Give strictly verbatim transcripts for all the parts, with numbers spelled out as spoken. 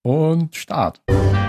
Und Start.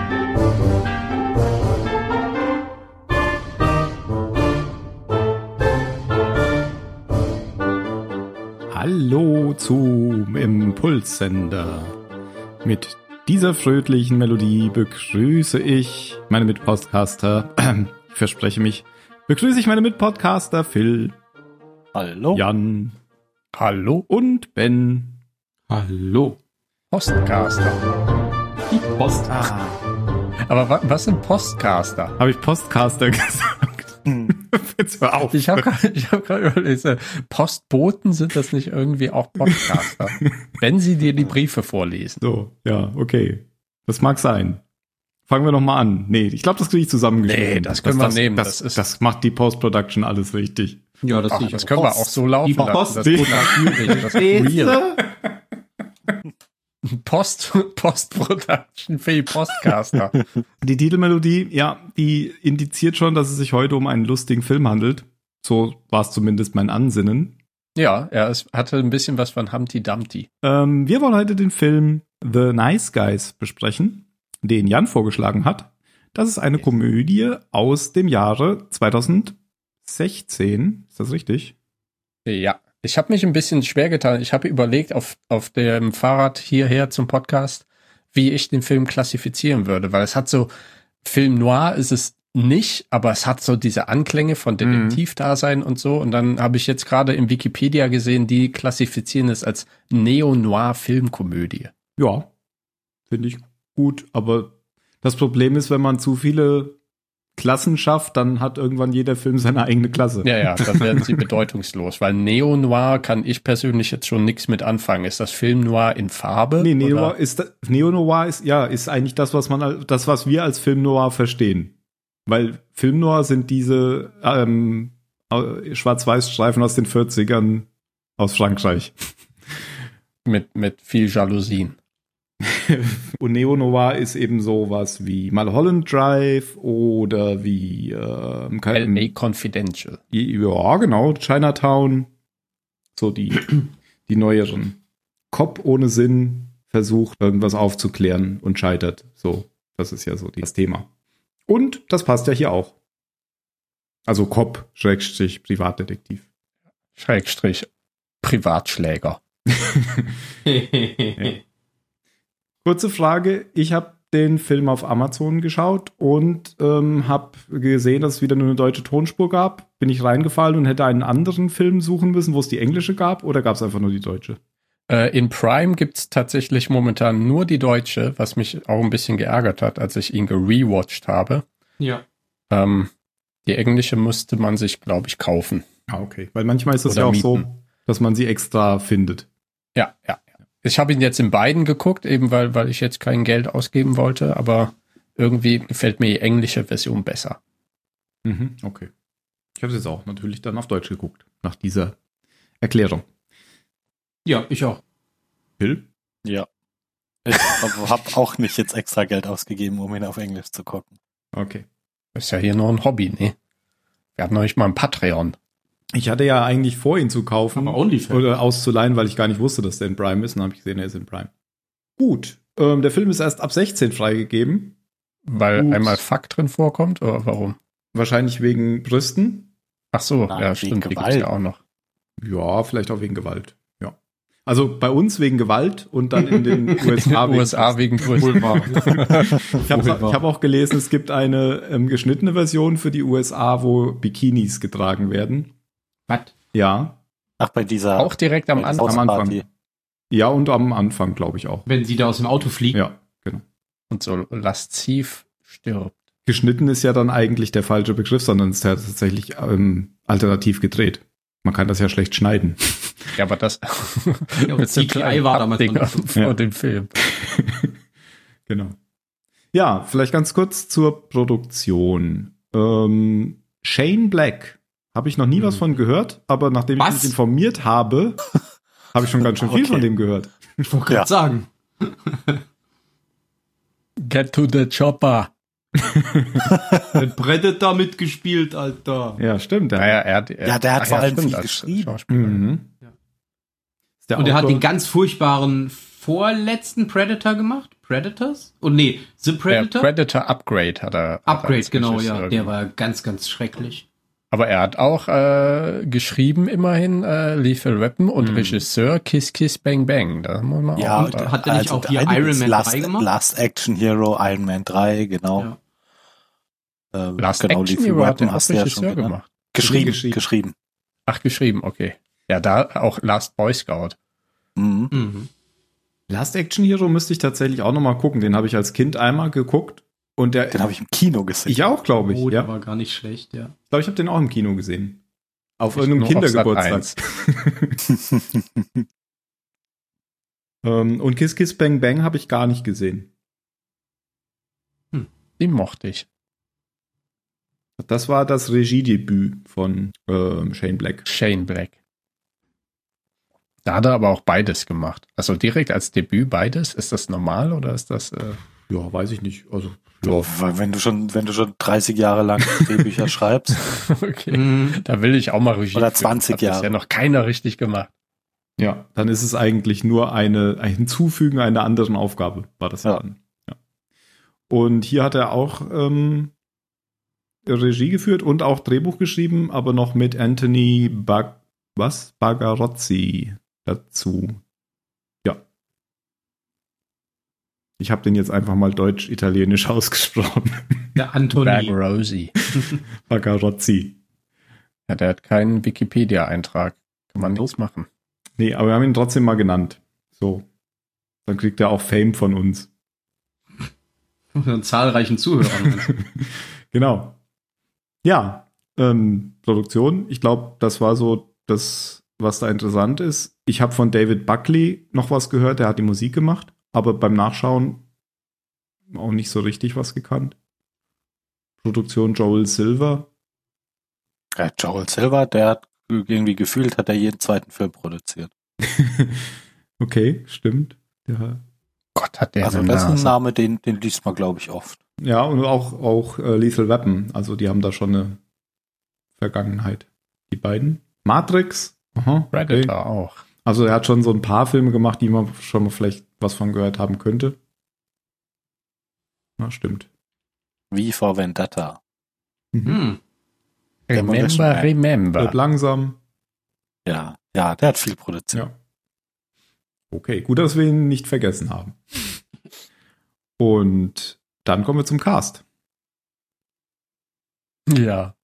Hallo zum Impulssender. Mit dieser fröhlichen Melodie begrüße ich meine Mitpodcaster, ich verspreche mich, begrüße ich meine Mitpodcaster Phil, Hallo, Jan, Hallo. und Ben. Hallo. Postcaster. Die Post. Ah, Aber wa- was sind Postcaster? habe ich Postcaster gesagt? Jetzt hör auf. Ich habe gerade ich hab grad überlegt, äh, Postboten, sind das nicht irgendwie auch Podcaster? Wenn sie dir die Briefe vorlesen. So, ja, okay. Das mag sein. Fangen wir noch mal an. Nee, ich glaube, das kriege ich zusammengeschnitten. Nee, das können wir nehmen. Das, Das ist- das macht die Post-Production alles richtig. Ja, das Ach, sehe ich das auch. können wir auch so laufen Die Post- lassen. Das ist natürlich, das ist real. Post, Post-Production für die Postcaster. Die Titelmelodie, ja, die indiziert schon, dass es sich heute um einen lustigen Film handelt. So war es zumindest mein Ansinnen. Ja, er ist, hatte ein bisschen was von Humpty Dumpty. Ähm, wir wollen heute den Film The Nice Guys besprechen, den Jan vorgeschlagen hat. Das ist eine Komödie aus dem Jahre zweitausendsechzehn. Ist das richtig? Ja, ich habe mich ein bisschen schwer getan. Ich habe überlegt, auf, auf dem Fahrrad hierher zum Podcast, wie ich den Film klassifizieren würde, weil es hat so, Film Noir ist es nicht, aber es hat so diese Anklänge von Detektivdasein und so. Und dann habe ich jetzt gerade in Wikipedia gesehen, die klassifizieren es als Neo-Noir-Filmkomödie. Ja, finde ich gut. Aber das Problem ist, wenn man zu viele Klassen schafft, dann hat irgendwann jeder Film seine eigene Klasse. Ja, ja, dann werden sie bedeutungslos, weil Neo-Noir kann ich persönlich jetzt schon nichts mit anfangen. Ist das Film Noir in Farbe? Nee, Neo oder? ist Neo Noir ist ja ist eigentlich das, was man al- das, was wir als Film Noir verstehen. Weil Film Noir sind diese ähm, äh, Schwarz-Weiß-Streifen aus den vierzigern aus Frankreich. Mit, mit viel Jalousien. Und Neo Noir ist eben sowas wie Mulholland Drive oder wie ähm, kein- L A Confidential. ja, genau, Chinatown. So die, die neueren. Cop ohne Sinn versucht, irgendwas aufzuklären und scheitert. So, das ist ja so das Thema. Und das passt ja hier auch. Also Cop, Schrägstrich, Privatdetektiv. Schrägstrich Privatschläger. Kurze Frage, ich habe den Film auf Amazon geschaut und ähm, habe gesehen, dass es wieder nur eine deutsche Tonspur gab. Bin ich reingefallen und hätte einen anderen Film suchen müssen, wo es die englische gab, oder gab es einfach nur die deutsche? Äh, in Prime gibt's tatsächlich momentan nur die deutsche, was mich auch ein bisschen geärgert hat, als ich ihn gerewatcht habe. Ja. Ähm, die englische musste man sich, glaube ich, kaufen. Ah, okay. Weil manchmal ist es Oder ja auch mieten. so, dass man sie extra findet. Ja, ja. ja. Ich habe ihn jetzt in beiden geguckt, eben weil, weil ich jetzt kein Geld ausgeben wollte, aber irgendwie gefällt mir die englische Version besser. Mhm, okay. Ich habe es jetzt auch natürlich dann auf Deutsch geguckt, nach dieser Erklärung. Ja, ich auch. Phil? ja. Ich habe auch nicht jetzt extra Geld ausgegeben, um ihn auf Englisch zu gucken. Okay. Ist ja hier nur ein Hobby, ne? Wir hatten neulich mal ein Patreon. Ich hatte ja eigentlich vor, ihn zu kaufen Aber OnlyFans. oder auszuleihen, weil ich gar nicht wusste, dass der in Prime ist. Und dann habe ich gesehen, er ist in Prime. Gut. Ähm, der Film ist erst ab sechzehn freigegeben. Weil Ups. einmal Fuck drin vorkommt, oder warum? Wahrscheinlich wegen Brüsten. Ach so, Nein, ja, wegen stimmt, die gibt's Gewalt. ja auch noch. Ja, vielleicht auch wegen Gewalt. Ja. Also bei uns wegen Gewalt und dann in den U S A In den U S A wegen Brüsten. Ich habe hab auch gelesen, es gibt eine ähm, geschnittene Version für die U S A, wo Bikinis getragen werden. Was? Ja. Ach, bei dieser Auch direkt am bei Anfang. dieser am Anfang. Hausparty. Ja, und am Anfang, glaube ich auch. Wenn sie da aus dem Auto fliegen. Ja, genau. Und so lasziv stirbt. Geschnitten ist ja dann eigentlich der falsche Begriff, sondern es ist ja tatsächlich ähm, alternativ gedreht. Man kann das ja schlecht schneiden. Ja, aber das Ja, mit so C G I kleinen war damals noch Pappdingern nicht so. vor Ja. dem Film. Genau. Ja, vielleicht ganz kurz zur Produktion. Ähm, Shane Black. Habe ich noch nie was von gehört, aber nachdem ich Was? mich informiert habe, habe ich schon ganz schön viel Okay. von dem gehört. Ich wollte gerade Ja. sagen. Get to the chopper. Mit Predator mitgespielt, Alter. Ja, stimmt. Naja, er, hat- er, Ja, der hat ach vor allem stimmt, viel als geschrieben. Schauspieler. Mhm. Ist der Und er hat Autor? den ganz furchtbaren vorletzten Predator gemacht. Predators? Und nee, The Der Predator? Predator Upgrade hat er. hat er Upgrade, als genau, Regisseur ja. Der gemacht. war ganz, ganz schrecklich. Aber er hat auch äh, geschrieben, immerhin, äh, Lethal Weapon und Hm. Regisseur Kiss Kiss Bang Bang. Da muss man Ja, auch und sagen. hat er nicht auch hier einiges. Iron Man Last, drei gemacht? Last Action Hero, Iron Man drei, genau. Ja. Äh, Last genau, Action Lethal Hero hat Weapon er auch hast du ja schon Regisseur genannt. gemacht. Geschrieben, Geschrieben. geschrieben. Ach, geschrieben, okay. Ja, da auch Last Boy Scout. Mhm. Mhm. Last Action Hero müsste ich tatsächlich auch noch mal gucken. Den habe ich als Kind einmal geguckt. Und der, Den habe ich im Kino gesehen. ich auch, glaube ich. Oh, ja. der war gar nicht schlecht, ja. Ich glaube, ich habe den auch im Kino gesehen. Auf Ich irgendeinem nur auf Sat Kindergeburtstag. ähm, und Kiss Kiss Bang Bang habe ich gar nicht gesehen. Die mochte ich. Das war das Regiedebüt von ähm, Shane Black. Shane Black. Da hat er aber auch beides gemacht. Also direkt als Debüt beides. Ist das normal oder ist das... Äh Ja, weiß ich nicht. Also, Ja, weil wenn du schon, wenn du schon dreißig Jahre lang Drehbücher schreibst, okay. Mhm. Da will ich auch mal Regie Oder führen. zwanzig Hat bisher Jahre. noch keiner richtig gemacht. ja, dann ist es eigentlich nur eine, ein Hinzufügen einer anderen Aufgabe, war das ja, Ja. dann. Ja. Und hier hat er auch ähm, Regie geführt und auch Drehbuch geschrieben, aber noch mit Anthony Bag was? Bagarozzi dazu. Ja. Ich habe den jetzt einfach mal deutsch-italienisch ausgesprochen. Der Anthony. Bagarozzi. Bagarozzi. Ja, der hat keinen Wikipedia-Eintrag. Kann man nichts machen. Nee, aber wir haben ihn trotzdem mal genannt. So. Dann kriegt er auch Fame von uns. Von zahlreichen Zuhörern. Genau. Ja, ähm, Produktion. Ich glaube, das war so das, was da interessant ist. Ich habe von David Buckley noch was gehört, der hat die Musik gemacht, aber beim Nachschauen auch nicht so richtig was gekannt. Produktion Joel Silver. ja, Joel Silver, der hat irgendwie gefühlt, hat er jeden zweiten Film produziert. Okay, stimmt. Ja, Gott, hat der Also eine das ist ein Nase. Name, den, den liest man, glaube ich, oft. ja und auch, auch äh, Lethal Weapon. Also die haben da schon eine Vergangenheit. Die beiden. Matrix. Aha, okay. Predator auch. Also er hat schon so ein paar Filme gemacht, die man schon mal vielleicht was von gehört haben könnte. Ja, stimmt. Wie vor Vendetta. Hm. Demolition Remember, Man. remember. Wird langsam. Ja, ja, der hat viel produziert. Ja. Okay, gut, dass wir ihn nicht vergessen haben. Und dann kommen wir zum Cast. Ja.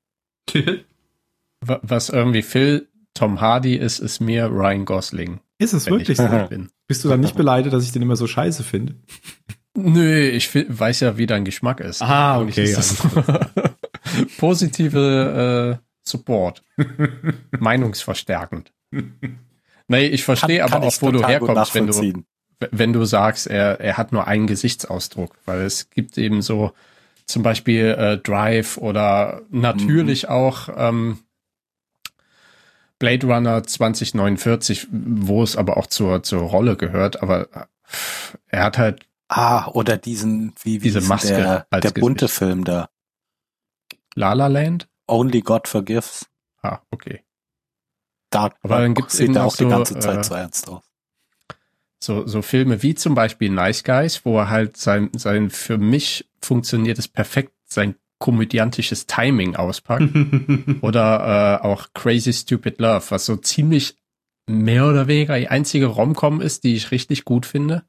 Wa- Was irgendwie Phil Tom Hardy ist, ist mir Ryan Gosling. Ist es wenn wirklich ich so? ehrlich bin. Bist du dann nicht beleidigt, dass ich den immer so scheiße finde? Nö, ich fi- weiß ja, wie dein Geschmack ist. Ah, Und ich- ist das positive äh, Support. Meinungsverstärkend. Nee, ich verstehe Kann- aber kann auch, ich wo du total gut herkommst, wenn du, nachvollziehen. wenn du sagst, er, er hat nur einen Gesichtsausdruck, weil es gibt eben so zum Beispiel äh, Drive oder natürlich Mhm. auch ähm, Blade Runner zwanzig neunundvierzig, wo es aber auch zur, zur Rolle gehört, aber äh, er hat halt Ah, oder diesen, wie, wie Diese hieß Maske der, als der bunte Gesicht. Film da. La La Land. Only God Forgives. Ah, okay. Da Aber dann gibt's sieht eben er noch auch die so, ganze Zeit äh, so ernst aus. So, so Filme wie zum Beispiel Nice Guys, wo er halt sein, sein für mich funktioniert es perfekt, sein komödiantisches Timing auspackt. Oder äh, auch Crazy Stupid Love, was so ziemlich mehr oder weniger die einzige Rom-Com ist, die ich richtig gut finde.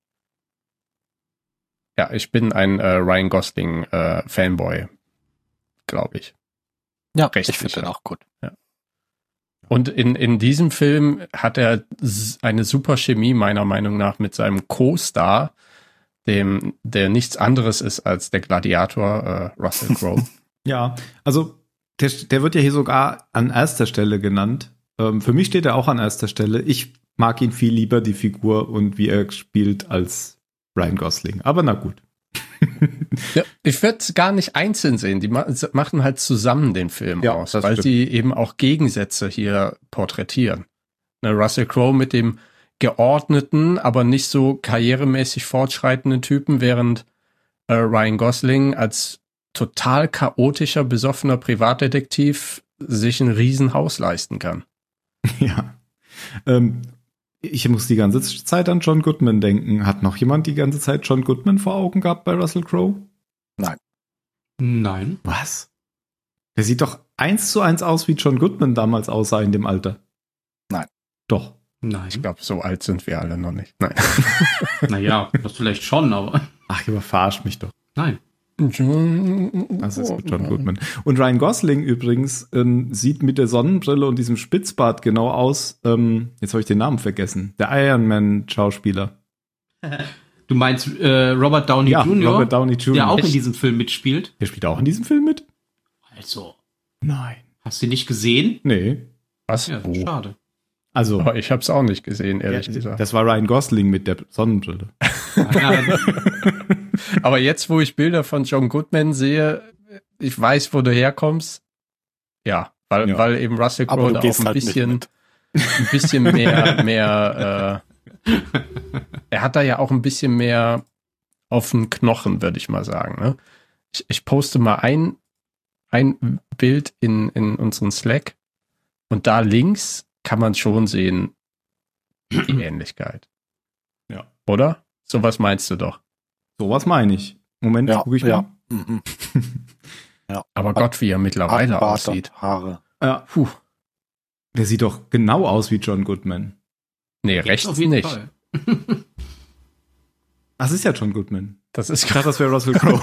Ja, ich bin ein äh, Ryan Gosling äh, Fanboy, glaube ich. Ja, recht ich finde sicher. den auch gut. Und in, in diesem Film hat er s- eine super Chemie meiner Meinung nach mit seinem Co-Star, dem, der nichts anderes ist als der Gladiator äh, Russell Crowe. Ja, also der, der wird ja hier sogar an erster Stelle genannt. Ähm, für mich steht er auch an erster Stelle. Ich mag ihn viel lieber, die Figur und wie er spielt, als Ryan Gosling. Aber na gut. Ja, ich würde es gar nicht einzeln sehen. Die ma machen halt zusammen den Film Ja, aus, das weil stimmt. sie eben auch Gegensätze hier porträtieren. Ne, Russell Crowe mit dem geordneten, aber nicht so karrieremäßig fortschreitenden Typen, während äh, Ryan Gosling als total chaotischer, besoffener Privatdetektiv sich ein Riesenhaus leisten kann. Ja. Ähm, ich muss die ganze Zeit an John Goodman denken. Hat noch jemand die ganze Zeit John Goodman vor Augen gehabt bei Russell Crowe? Nein. Was? Der sieht doch eins zu eins aus, wie John Goodman damals aussah in dem Alter. Nein. Doch. Nein. Ich glaube, so alt sind wir alle noch nicht. Nein. Naja, das vielleicht schon, aber Ach, ihr verarscht mich doch. nein. Das ist mit John Goodman. Und Ryan Gosling übrigens ähm, sieht mit der Sonnenbrille und diesem Spitzbart genau aus, ähm, jetzt habe ich den Namen vergessen, der Iron Man-Schauspieler. Du meinst äh, Robert Downey Ja, Junior, Robert Downey Junior. der auch in Echt? diesem Film mitspielt? Der spielt auch in diesem Film mit? Also, Nein. hast du ihn nicht gesehen? Nee. Was? Ja, Oh. schade. Also, Aber ich habe es auch nicht gesehen, ehrlich ja, gesagt. das war Ryan Gosling mit der Sonnenbrille. Ja, Aber jetzt, wo ich Bilder von John Goodman sehe, ich weiß, wo du herkommst. Ja, weil, Ja. weil eben Russell Aber Crowe du da auch gehst ein halt nicht bisschen, mit. ein bisschen mehr, mehr, äh, er hat da ja auch ein bisschen mehr auf den Knochen, würde ich mal sagen. Ne? Ich, ich poste mal ein, ein Bild in, in unseren Slack und da links kann man schon sehen, die Ähnlichkeit. Ja. Oder? Sowas meinst du doch. Sowas meine ich. Moment, Ja, gucke ich ja. mal. Mhm. Aber Gott, wie er mittlerweile Bart, aussieht. Haare. Ja, Puh. der sieht doch genau aus wie John Goodman. Nee, jetzt rechts auf jeden nicht. Fall. Das ist ja John Goodman. Das ist Ich dachte, das wäre Russell Crowe.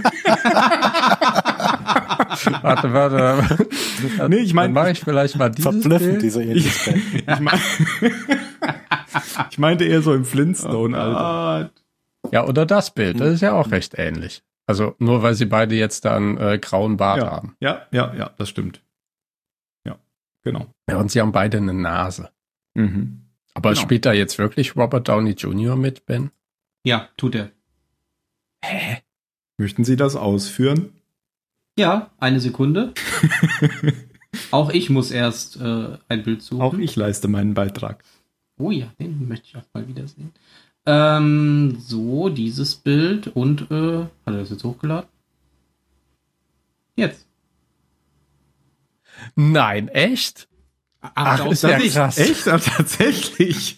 Warte, warte. Nee, ich mein- Dann mache ich vielleicht mal dieses Verblüffend, Bild. diese Ähnlichkeit. Ich, mein, ich meinte eher so im Flintstone, Alter. Ah, Ja, oder das Bild. Das ist ja auch recht ähnlich. Also nur weil sie beide jetzt da einen äh, grauen Bart Ja, haben. ja, ja, ja, das stimmt. Ja, genau. Ja, und sie haben beide eine Nase. Mhm. Aber Genau. spielt da jetzt wirklich Robert Downey Junior mit, Ben? ja, tut er. Hä? Möchten Sie das ausführen? Ja, eine Sekunde. Auch ich muss erst äh, ein Bild suchen. Auch ich leiste meinen Beitrag. Oh ja, den möchte ich auch mal wiedersehen. Ähm, so, dieses Bild und, äh, hat er das jetzt hochgeladen? Jetzt. Nein, echt? Ach, ist ja krass. Echt? Ah, tatsächlich.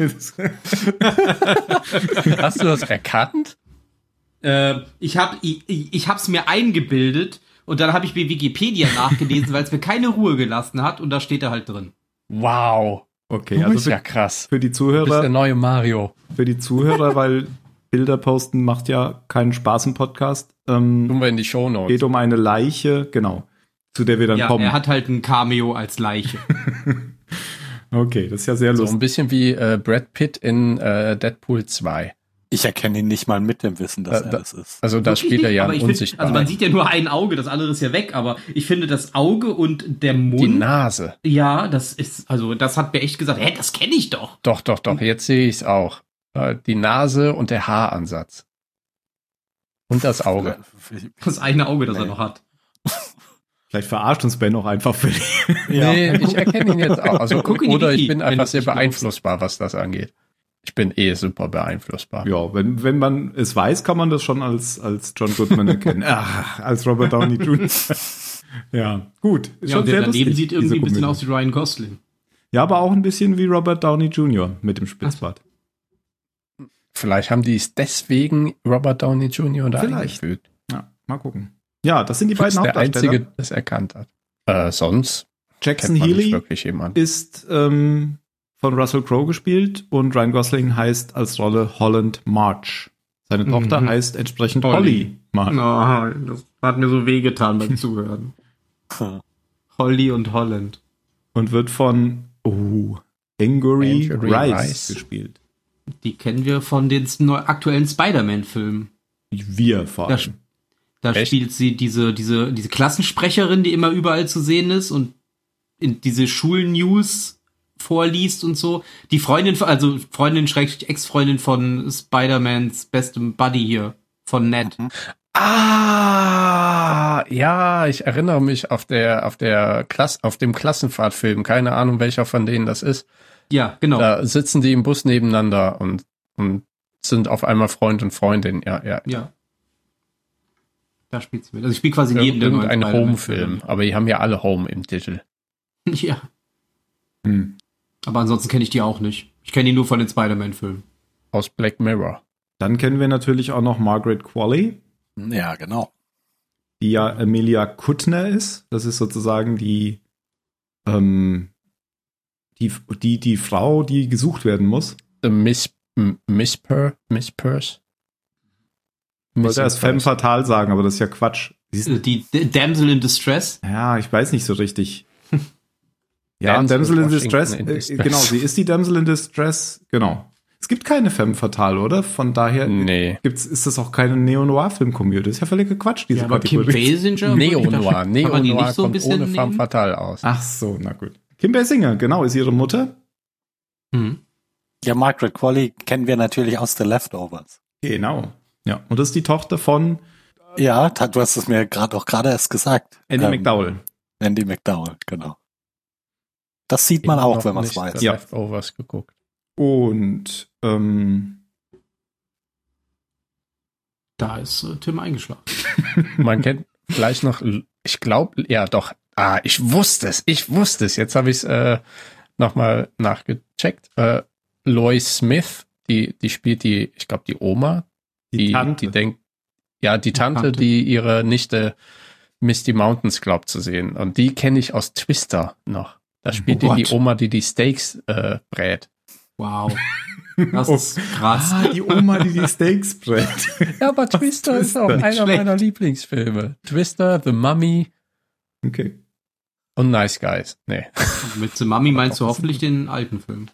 Hast du das erkannt? Äh, ich hab, ich, ich hab's mir eingebildet und dann habe ich bei Wikipedia nachgelesen, weil es mir keine Ruhe gelassen hat und da steht er halt drin. Wow. Okay, Du also bist für, ja krass. für die Du bist der Zuhörer, neue Mario. für die Zuhörer, weil Bilder posten macht ja keinen Spaß im Podcast. Ähm, Tun wir in die Shownotes. geht um eine Leiche, genau, zu der wir dann Ja, kommen. er hat halt ein Cameo als Leiche. Okay, das ist ja sehr So lustig. ein bisschen wie äh, Brad Pitt in äh, Deadpool zwei. Ich erkenne ihn nicht mal mit dem Wissen, dass Da- er da- das ist. Also da Wirklich spielt er nicht, ja aber einen ich find, unsichtbaren. also man sieht ja nur ein Auge, das andere ist ja weg, aber ich finde das Auge und der die Mund, Nase. ja, das ist, also das hat mir echt gesagt, hä, das kenne ich doch. Doch, doch, doch, jetzt sehe ich es auch. Äh, Die Nase und der Haaransatz. Und das Auge. Das eine Auge, das er Nee. noch hat. Vielleicht verarscht uns Ben auch einfach für die. Ja. Nee, ich erkenne ihn jetzt auch. Also, Guck in die oder ich Wiki, bin wenn einfach du sehr nicht glaubst. beeinflussbar, was das angeht. Ich bin eh super beeinflussbar. Ja, wenn, wenn man es weiß, kann man das schon als, als John Goodman erkennen. Ach, als Robert Downey Junior Ja, gut. Ist Ja, schon und der sehr daneben lustig, sieht irgendwie diese ein bisschen Komödie. aus wie Ryan Gosling. Ja, aber auch ein bisschen wie Robert Downey Junior mit dem Spitzbart. Vielleicht haben die es deswegen Robert Downey Junior da Vielleicht. eingefügt. Ja, mal gucken. Ja, das sind die Du bist beiden der Hauptdarsteller. Einzige, der es erkannt hat. Äh, sonst Jackson kennt man nicht Healy wirklich jemanden. ist ähm, von Russell Crowe gespielt und Ryan Gosling heißt als Rolle Holland March. Seine Mhm. Tochter heißt entsprechend Holly. Holly March. Oh, das hat mir so wehgetan beim Zuhören. Holly und Holland. Und wird von oh, Angourie Angourie Rice, Rice. gespielt. Die kennen wir von den neu aktuellen Spider-Man-Filmen. Wir vor Da, allem. da Echt? spielt sie diese, diese, diese Klassensprecherin, die immer überall zu sehen ist und in diese Schulnews vorliest und so. Die Freundin, von- also Freundin, Schrägstrich Ex-Freundin von Spider-Mans bestem Buddy hier, von Ned. Ah, ja, ich erinnere mich auf der, auf der Klasse, auf dem Klassenfahrtfilm. Keine Ahnung, welcher von denen das ist. Ja, genau. Da sitzen die im Bus nebeneinander und, und sind auf einmal Freund und Freundin. Ja, ja. Ja. Da spielt sie mit. Also ich spiele quasi neben der neuen Irgendein Spider-Man-Filme. Home-Film. Aber die haben ja alle Home im Titel. Ja. Hm. Aber ansonsten kenne ich die auch nicht. Ich kenne die nur von den Spider-Man-Filmen. Aus Black Mirror. Dann kennen wir natürlich auch noch Margaret Qualley, Ja, genau. die ja Amelia Kuttner ist. Das ist sozusagen die, ähm, die, die, die Frau, die gesucht werden muss. The Miss, M- Miss Per, Miss Purse. Ich wollte erst Femme Purse. Fatale sagen, aber das ist ja Quatsch. Sie ist, Äh, Die D- Damsel in Distress. ja, ich weiß nicht so richtig. Ja, Denzel Damsel in Washington Distress, in äh, Distress. genau, sie ist die Damsel in Distress, genau. Es gibt keine Femme Fatale, oder? Von daher Nee. gibt's, ist das auch keine Neo-Noir-Film-Komödie. Das ist ja völliger Quatsch, diese Ja, aber Kim Kategorie. Basinger. Neo-Noir. Kann man die Neo-Noir nicht so ein kommt bisschen ohne Femme nehmen? Fatale aus. Ach so, na gut. Kim Basinger, genau, ist ihre Mutter. Hm. Ja, Margaret Qualley kennen wir natürlich aus The Leftovers. Genau. Ja, und das ist die Tochter von Ja, ta- du hast es mir gerade auch gerade erst gesagt. Andy Ähm, McDowell. Andy McDowell, genau. Das sieht man auch, wenn man es Noch nicht weiß. The Ja. Leftovers geguckt. Und ähm, Da ist äh, Tim eingeschlafen. Man kennt vielleicht noch, ich glaube, ja doch, ah, ich wusste es, ich wusste es. Jetzt habe ich es äh, nochmal nachgecheckt. Äh, Lois Smith, die, die spielt die, ich glaube, die Oma, die, die, Tante. die denkt, ja, die Tante, Tante. die ihre Nichte Misty Mountains glaubt zu sehen. Und die kenne ich aus Twister noch. Da spielt Oh die die Gott. Oma, die die Steaks äh, brät. Wow. Das ist krass. ah, die Oma, die die Steaks brät. Ja, aber Twister ist auch Twister? einer Schlecht. meiner Lieblingsfilme. Twister, The Mummy Okay. und Nice Guys. Nee. Mit The Mummy meinst du hoffentlich den alten Film.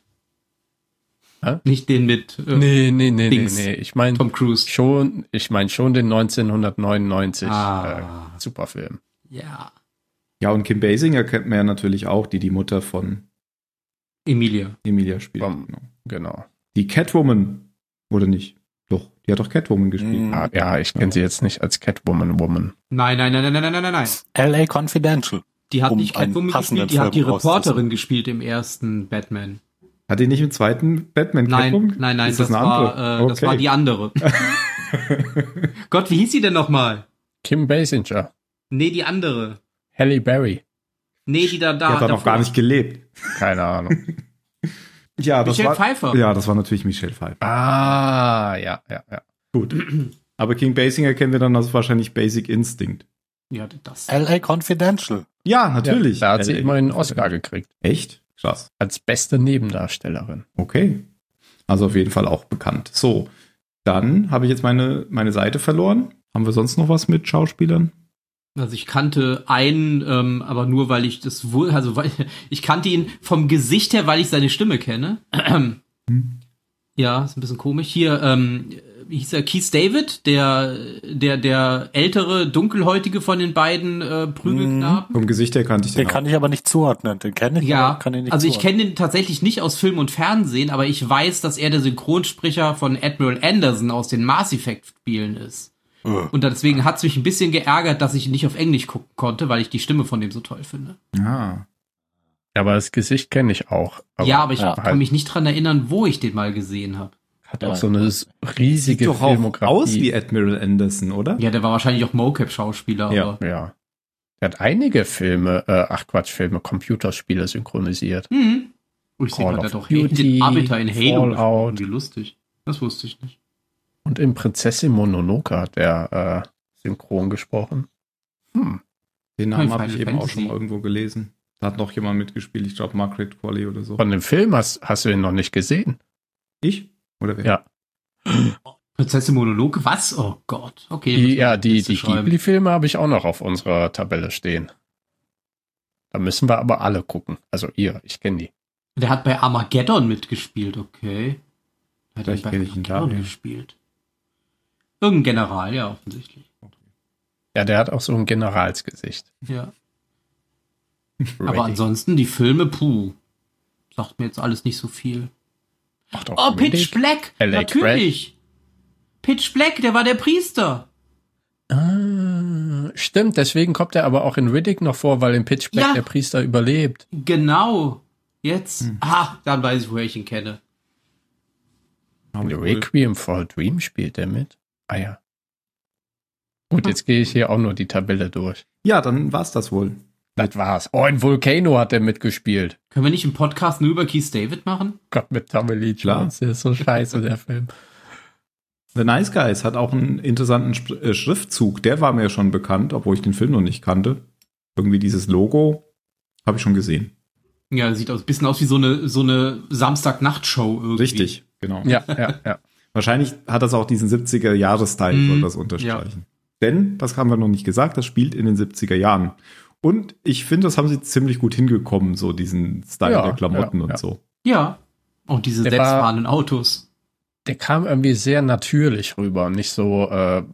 Hä? Nicht den mit äh, Nee, nee, nee, nee, Dings. nee. Ich meine Tom Cruise. schon, ich meine schon den neunzehnhundertneunundneunzig Ah. äh, Superfilm. Ja. Ja, und Kim Basinger kennt man ja natürlich auch, die die Mutter von Emilia. Emilia spielt. Vom- Genau. Genau. Die Catwoman, oder nicht? Doch, die hat doch Catwoman gespielt. Mhm. Ah, ja, ich kenne sie jetzt nicht als Catwoman Woman. Nein, nein, nein, nein, nein, nein, nein, nein. L A Confidential. Die hat Um nicht einen Catwoman passenden gespielt, die hat die Film Reporterin auszusuchen. gespielt im ersten Batman. Hat die nicht im zweiten Batman Nein, Catwoman? nein, nein, Ist das, das, eine war, andere? äh, das war die andere. Gott, wie hieß sie denn nochmal? Kim Basinger, Nee, die andere. Halle Berry, Nee, die da, da. Die hat da noch davor. gar nicht gelebt. keine Ahnung. Ja, das Michelle war, Pfeiffer. Ja, das war natürlich Michelle Pfeiffer. Ah, ja, ja, ja. Gut. Aber King Basinger kennen wir dann als wahrscheinlich Basic Instinct. Ja, das. L A Confidential. Ja, natürlich. Da hat sie Äh, immerhin einen Oscar gekriegt. Echt? Krass. Als beste Nebendarstellerin. Okay. Also auf jeden Fall auch bekannt. So, dann habe ich jetzt meine, meine Seite verloren. Haben wir sonst noch was mit Schauspielern? Also ich kannte einen, ähm, aber nur weil ich das wohl, also weil ich kannte ihn vom Gesicht her, weil ich seine Stimme kenne. Hm. Ja, ist ein bisschen komisch. Hier, ähm, wie hieß er? Keith David, der, der, der ältere, dunkelhäutige von den beiden äh, Prügelknaben. Vom Gesicht her kannte ich den Den kann ich aber nicht zuordnen. Den kenne ich, Ja, aber kann ihn nicht also ich zuordnen. kenne den tatsächlich nicht aus Film und Fernsehen, aber ich weiß, dass er der Synchronsprecher von Admiral Anderson aus den Mass Effect Spielen ist. Äh. Und deswegen hat's mich ein bisschen geärgert, dass ich ihn nicht auf Englisch gucken konnte, weil ich die Stimme von dem so toll finde. Ah. Aber das Gesicht kenne ich auch. ja, aber ich ja, kann halt- mich nicht dran erinnern, wo ich den mal gesehen habe. Hat Ja, auch so eine s- riesige Sieht doch auch Filmografie. aus wie Admiral Anderson, oder? Ja, der war wahrscheinlich auch Mocap-Schauspieler, Ja. aber. Ja. Er hat einige Filme, äh, ach Quatsch, Filme, Computerspiele synchronisiert. Hm. Oh, ich sehe Call gerade, of der hat doch Duty, den Arbiter in Halo. Fallout. Wie lustig. Das wusste ich nicht. Und in Prinzessin Mononoke hat er äh, synchron gesprochen. Hm. Den Namen Final habe ich eben auch Fantasy. schon mal irgendwo gelesen. Da hat noch jemand mitgespielt. Ich glaube, Margaret Qualley oder so. Von dem Film hast, hast du ihn noch nicht gesehen. Ich? Oder wer? Ja. Prinzessin Monologe? Was? Oh Gott. Okay. Die, muss ja, ich die, Liste die schreiben. Ghibli-Filme habe ich auch noch auf unserer Tabelle stehen. Da müssen wir aber alle gucken. Also ihr, ich kenne die. Der hat bei Armageddon mitgespielt, okay. Der hat Vielleicht bei kenn ich ihn Armageddon daher. gespielt. Irgendein General, ja, offensichtlich. Ja, der hat auch so ein Generalsgesicht. Ja. Aber Ready. ansonsten, die Filme, puh. Sagt mir jetzt alles nicht so viel. Macht auch Oh, Pitch Riddick. Black! L A Natürlich! Pitch Black, der war der Priester! Ah, stimmt, deswegen kommt er aber auch in Riddick noch vor, weil in Pitch Black Ja. der Priester überlebt. Genau. Jetzt. Hm. Ah, dann weiß ich, woher ich ihn kenne. Hab ich In wohl. Requiem for a Dream spielt er mit. Ah ja. Gut, jetzt gehe ich hier auch nur die Tabelle durch. Ja, dann war's das wohl. Das war's. Oh, in Volcano hat er mitgespielt. Können wir nicht einen Podcast nur über Keith David machen? Gott, mit Tommy Lee Jones. Der ist so scheiße, der Film. The Nice Guys hat auch einen interessanten Sp- äh, Schriftzug. Der war mir schon bekannt, obwohl ich den Film noch nicht kannte. Irgendwie dieses Logo habe ich schon gesehen. Ja, sieht aus, ein bisschen aus wie so eine, so eine Samstag-Nacht-Show irgendwie. Richtig, genau. Ja, ja, ja. Wahrscheinlich hat das auch diesen siebziger-Jahres-Teil, Mhm. soll das unterstreichen. Ja. Denn, das haben wir noch nicht gesagt, das spielt in den siebziger Jahren. Und ich finde, das haben sie ziemlich gut hingekommen, so diesen Style Ja, der Klamotten ja, und ja. so. Ja. Und diese Der selbstfahrenden Autos. Der kam irgendwie sehr natürlich rüber und nicht so äh,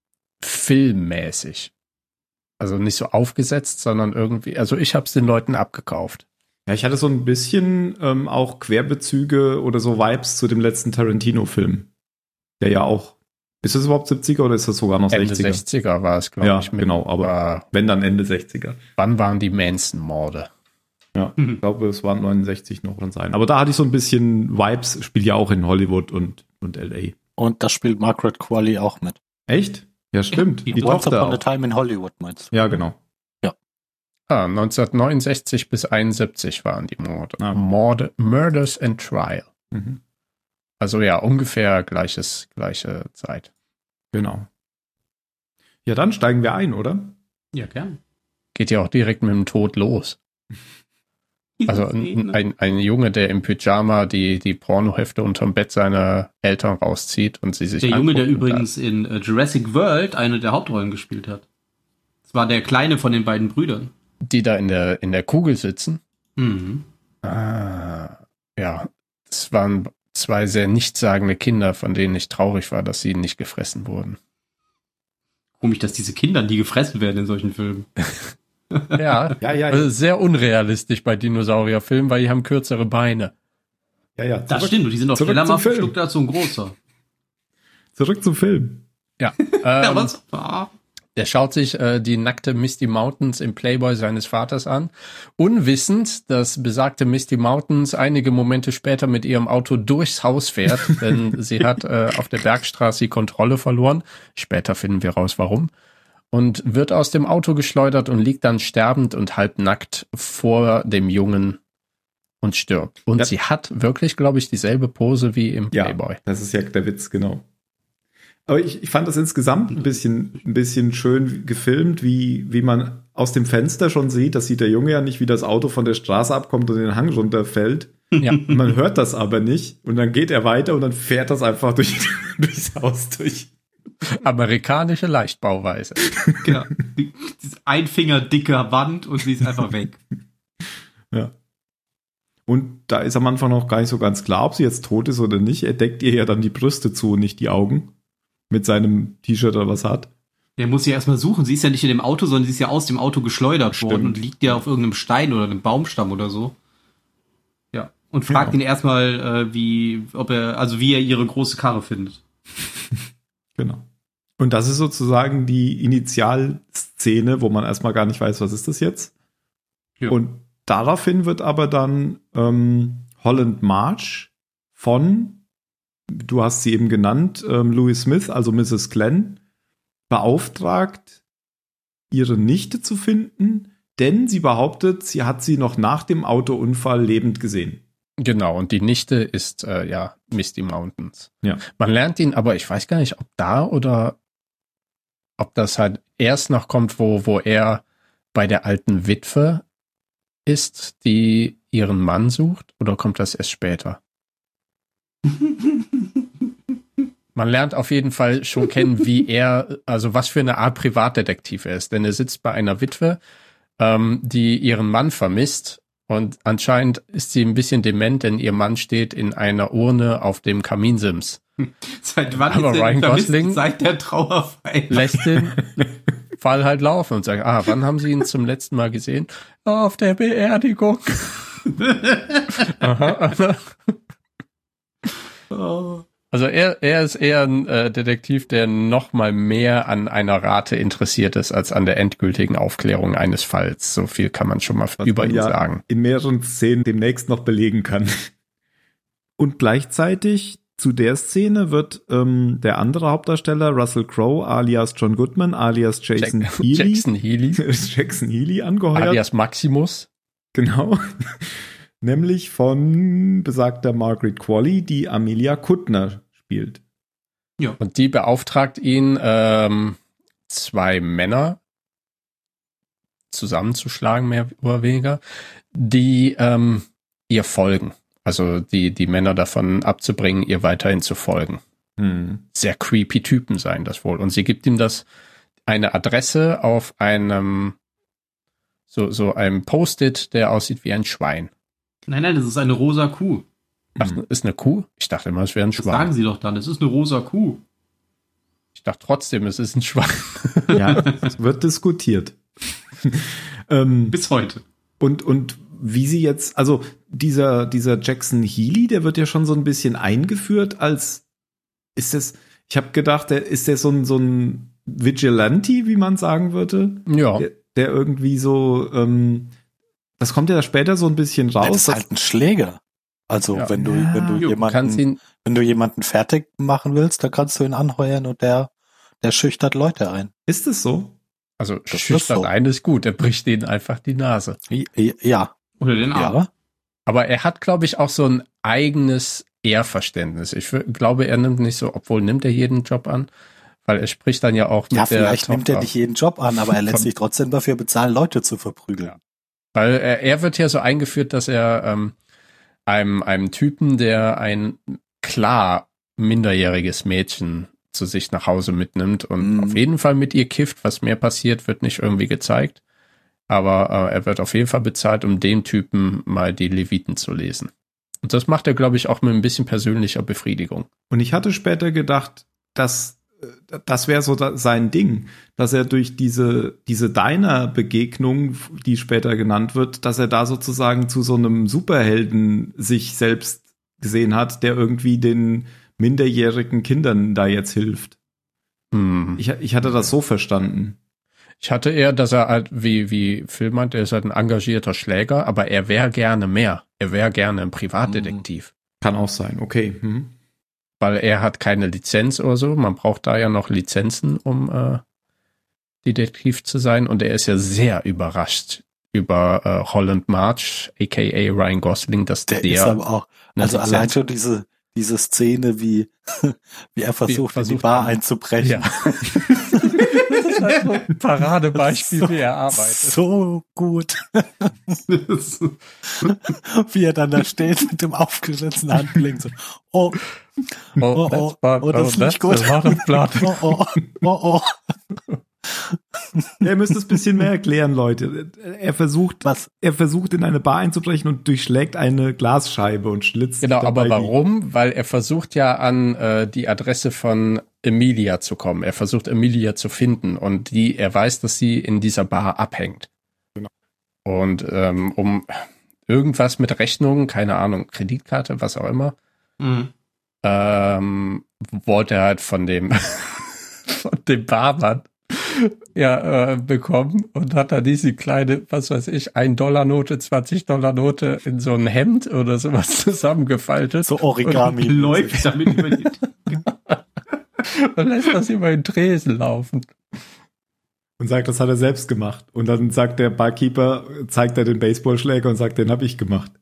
filmmäßig. Also nicht so aufgesetzt, sondern irgendwie, also ich habe es den Leuten abgekauft. Ja, ich hatte so ein bisschen ähm, auch Querbezüge oder so Vibes zu dem letzten Tarantino-Film. Der ja auch, ist das überhaupt siebziger oder ist das sogar noch Ende sechziger? sechziger war es, glaube Ja, ich. Mit, genau, aber war, wenn dann Ende sechziger. wann waren die Manson-Morde? Ja, ich glaube, es waren neunundsechzig noch dran sein. Aber da hatte ich so ein bisschen Vibes, spielt ja auch in Hollywood und, und L A. Und da spielt Margaret Qualley auch mit. Echt? Ja, stimmt. Ja, die Once Tochter Upon a auch. Time in Hollywood, meinst du? Ja, genau. Ah, neunzehnhundertneunundsechzig bis einundsiebzig waren die Morde. Ah. Morde, Murders and Trial. Mhm. Also ja, ungefähr gleiches, gleiche Zeit. Genau. Ja, dann steigen wir ein, oder? Ja, gern. Geht ja auch direkt mit dem Tod los. Also ein, ein, ein Junge, der im Pyjama die, die Pornohefte unterm Bett seiner Eltern rauszieht und sie sich Der Junge, der angucken. übrigens in äh, Jurassic World eine der Hauptrollen gespielt hat. Das war der Kleine von den beiden Brüdern. Die da in der, in der Kugel sitzen. Mhm. Ah, ja. Das waren zwei sehr nichtssagende Kinder, von denen ich traurig war, dass sie nicht gefressen wurden. Komisch, dass diese Kinder nie gefressen werden in solchen Filmen. Ja, Ja, ja, also sehr unrealistisch bei Dinosaurierfilmen, weil die haben kürzere Beine. ja, ja. Das stimmt, und die sind auch zurück schneller zum mal Film. verschluckt als so ein großer. Zurück zum Film. Ja, Ja, ähm, was? Ah. der schaut sich äh, die nackte Misty Mountains im Playboy seines Vaters an, unwissend, dass besagte Misty Mountains einige Momente später mit ihrem Auto durchs Haus fährt, denn sie hat äh, auf der Bergstraße die Kontrolle verloren. Später finden wir raus, warum. Und wird aus dem Auto geschleudert und liegt dann sterbend und halbnackt vor dem Jungen und stirbt. Und Ja. sie hat wirklich, glaube ich, dieselbe Pose wie im Ja, Playboy. das ist ja der Witz, genau. Aber ich, ich fand das insgesamt ein bisschen, ein bisschen schön gefilmt, wie, wie man aus dem Fenster schon sieht, das sieht der Junge ja nicht, wie das Auto von der Straße abkommt und den Hang runterfällt. Ja. Und man hört das aber nicht. Und dann geht er weiter und dann fährt das einfach durch, durchs Haus durch. Amerikanische Leichtbauweise. Genau. Die- diese Ein Finger dicker Wand und sie ist einfach weg. Ja. Und da ist am Anfang noch gar nicht so ganz klar, ob sie jetzt tot ist oder nicht. Er deckt ihr ja dann die Brüste zu und nicht die Augen. Mit seinem T-Shirt oder was hat. Der muss ja erstmal suchen. Sie ist ja nicht in dem Auto, sondern sie ist ja aus dem Auto geschleudert Stimmt. worden und liegt ja auf irgendeinem Stein oder einem Baumstamm oder so. Ja. Und fragt Ja. ihn erstmal, äh, wie, ob er, also wie er ihre große Karre findet. Genau. Und das ist sozusagen die Initialszene, wo man erstmal gar nicht weiß, was ist das jetzt. Ja. Und daraufhin wird aber dann ähm, Holland March von, du hast sie eben genannt, ähm, Louis Smith, also Misses Glenn, beauftragt, ihre Nichte zu finden, denn sie behauptet, sie hat sie noch nach dem Autounfall lebend gesehen. Genau, und die Nichte ist, äh, ja, Misty Mountains. Ja. Man lernt ihn, aber ich weiß gar nicht, ob da oder ob das halt erst noch kommt, wo, wo er bei der alten Witwe ist, die ihren Mann sucht, oder kommt das erst später? Man lernt auf jeden Fall schon kennen, wie er, also was für eine Art Privatdetektiv er ist, denn er sitzt bei einer Witwe, ähm, die ihren Mann vermisst. Und anscheinend ist sie ein bisschen dement, denn ihr Mann steht in einer Urne auf dem Kaminsims. Seit wann Aber ist er Ryan vermisst? Gosling Seit der Trauerfeier. Lässt den Fall halt laufen und sagt, ah, wann haben Sie ihn zum letzten Mal gesehen? Auf der Beerdigung. Aha, aha. Oh. Also er, er ist eher ein äh, Detektiv, der noch mal mehr an einer Rate interessiert ist, als an der endgültigen Aufklärung eines Falls. So viel kann man schon mal Was über man ihn ja sagen. in mehreren Szenen demnächst noch belegen kann. Und gleichzeitig zu der Szene wird ähm, der andere Hauptdarsteller, Russell Crowe, alias John Goodman, alias Jason Jack, Healy, Jackson Healy, Jackson Healy angeheuert. alias Maximus. Genau. Nämlich von besagter Margaret Qualley, die Amelia Kuttner spielt. Ja. Und die beauftragt ihn, ähm, zwei Männer zusammenzuschlagen, mehr oder weniger, die ähm, ihr folgen. Also die, die Männer davon abzubringen, ihr weiterhin zu folgen. Hm. Sehr creepy Typen seien das wohl. Und sie gibt ihm das eine Adresse auf einem so, so einem Post-it, der aussieht wie ein Schwein. Nein, nein, das ist eine rosa Kuh. Ach, ist eine Kuh? Ich dachte immer, es wäre ein Das Schwein. sagen sie doch dann, es ist eine rosa Kuh. Ich dachte trotzdem, es ist ein Schwein. Ja, es wird diskutiert. ähm, Bis heute. und, und wie sie jetzt, also dieser, dieser Jackson Healy, der wird ja schon so ein bisschen eingeführt als, ist das, ich habe gedacht, der, ist der so ein, so ein Vigilante, wie man sagen würde? Ja. Der, der irgendwie so, ähm, das kommt ja später so ein bisschen raus. Das ist halt ein Schläger. Also Ja. wenn du, Ja, wenn du Du kannst jemanden, ihn, wenn du jemanden fertig machen willst, dann kannst du ihn anheuern und der, der schüchtert Leute ein. Ist es so? also Das ist schüchtern so. ein ist gut, er bricht ihnen einfach die Nase. Ja, Oder den Arm. ja. Aber er hat, glaube ich, auch so ein eigenes Ehrverständnis. Ich w- glaube, er nimmt nicht so, obwohl nimmt er jeden Job an, weil er spricht dann ja auch mit Ja, der vielleicht nimmt er Tochter. nicht jeden Job an, aber er lässt Von- sich trotzdem dafür bezahlen, Leute zu verprügeln. Ja. Weil er, er wird ja so eingeführt, dass er ähm, einem, einem Typen, der ein klar minderjähriges Mädchen zu sich nach Hause mitnimmt und Mhm. auf jeden Fall mit ihr kifft. Was mehr passiert, wird nicht irgendwie gezeigt. Aber äh, er wird auf jeden Fall bezahlt, um dem Typen mal die Leviten zu lesen. Und das macht er, glaube ich, auch mit ein bisschen persönlicher Befriedigung. Und ich hatte später gedacht, dass äh, das wäre so da, sein Ding, dass er durch diese, diese Diner-Begegnung, die später genannt wird, dass er da sozusagen zu so einem Superhelden sich selbst gesehen hat, der irgendwie den minderjährigen Kindern da jetzt hilft. Hm. Ich, ich hatte das so verstanden. Ich hatte eher, dass er halt, wie, wie Phil meint, er ist halt ein engagierter Schläger, aber er wäre gerne mehr. Er wäre gerne ein Privatdetektiv. Kann auch sein, okay. Hm. Weil er hat keine Lizenz oder so. Man braucht da ja noch Lizenzen, um äh, Detektiv zu sein. Und er ist ja sehr überrascht über äh, Holland March, aka Ryan Gosling, dass Der der, ist aber auch, eine also Lizenz- allein schon diese, diese Szene, wie, wie er versucht, in die versucht, Bar einzubrechen. Ja. Das ist halt so ein Paradebeispiel, wie er arbeitet. So gut. Wie er dann da steht mit dem aufgeschlitzten Handgelenk. So, oh, Oh, oh, that's bad. oh, das ist Oh, nicht that's gut. a lot of blood. oh, oh, oh, oh. Er müsste es ein bisschen mehr erklären, Leute. Er versucht, Was? er versucht in eine Bar einzubrechen und durchschlägt eine Glasscheibe und schlitzt Genau, aber dabei die- warum? Weil er versucht ja an äh, die Adresse von Emilia zu kommen. Er versucht Emilia zu finden und die, er weiß, dass sie in dieser Bar abhängt. Genau. Und ähm, um irgendwas mit Rechnungen, keine Ahnung, Kreditkarte, was auch immer, Mhm. ähm, wollte er halt von dem von dem Barmann ja äh, bekommen und hat dann diese kleine, was weiß ich, ein Dollar Note, zwanzig Dollar Note in so ein Hemd oder sowas zusammengefaltet. So Origami. Läuft damit über die Und lässt das über den Tresen laufen. und sagt, das hat er selbst gemacht. Und dann sagt der Barkeeper, zeigt er den Baseballschläger und sagt, den habe ich gemacht.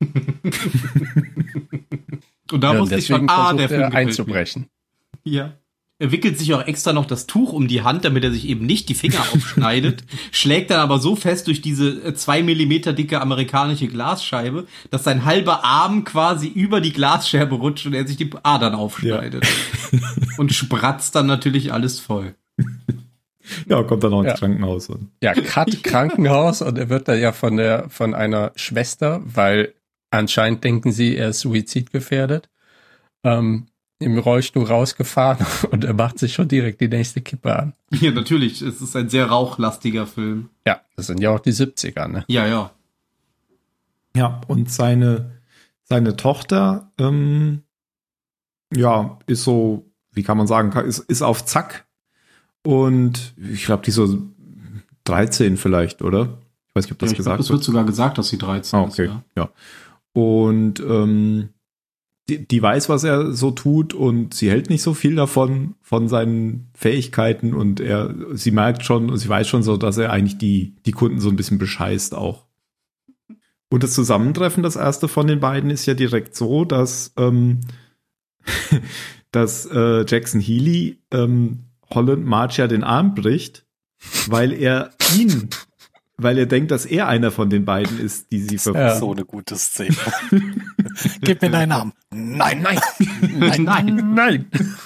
Und da Ja, musste ich schon, deswegen ah, versucht der Film er gefällt mir. einzubrechen. Ja. Er wickelt sich auch extra noch das Tuch um die Hand, damit er sich eben nicht die Finger aufschneidet, schlägt dann aber so fest durch diese äh, zwei Millimeter dicke amerikanische Glasscheibe, dass sein halber Arm quasi über die Glasscherbe rutscht und er sich die Adern aufschneidet. Und spratzt dann natürlich alles voll. Ja, kommt dann auch ins Ja. Krankenhaus. Und Ja, Cut, Krankenhaus und er wird da ja von der von einer Schwester, weil anscheinend denken sie, er ist suizidgefährdet, ähm, im Rollstuhl rausgefahren und er macht sich schon direkt die nächste Kippe an. Ja, natürlich. Es ist ein sehr rauchlastiger Film. Ja, das sind ja auch die siebziger, ne? Ja, ja. ja, und seine, seine Tochter, ähm, ja, ist so, wie kann man sagen, ist, ist auf Zack. Und ich glaube, die ist so dreizehn vielleicht, oder? Ich weiß nicht, ob das ja ich glaub, gesagt es wird. wird sogar gesagt, dass sie dreizehn Ah, okay, ist. Ja. ja. Und ähm, die, die weiß, was er so tut und sie hält nicht so viel davon, von seinen Fähigkeiten und er, sie merkt schon und sie weiß schon so, dass er eigentlich die, die Kunden so ein bisschen bescheißt auch. Und das Zusammentreffen, das erste von den beiden, ist ja direkt so, dass, ähm, dass äh, Jackson Healy ähm, Holland March ja den Arm bricht, weil er ihn, weil er denkt, dass er einer von den beiden ist, die sie verfolgen. Ja. So eine gute Szene. Gib mir deinen Arm. Nein, nein, Nein, nein, nein.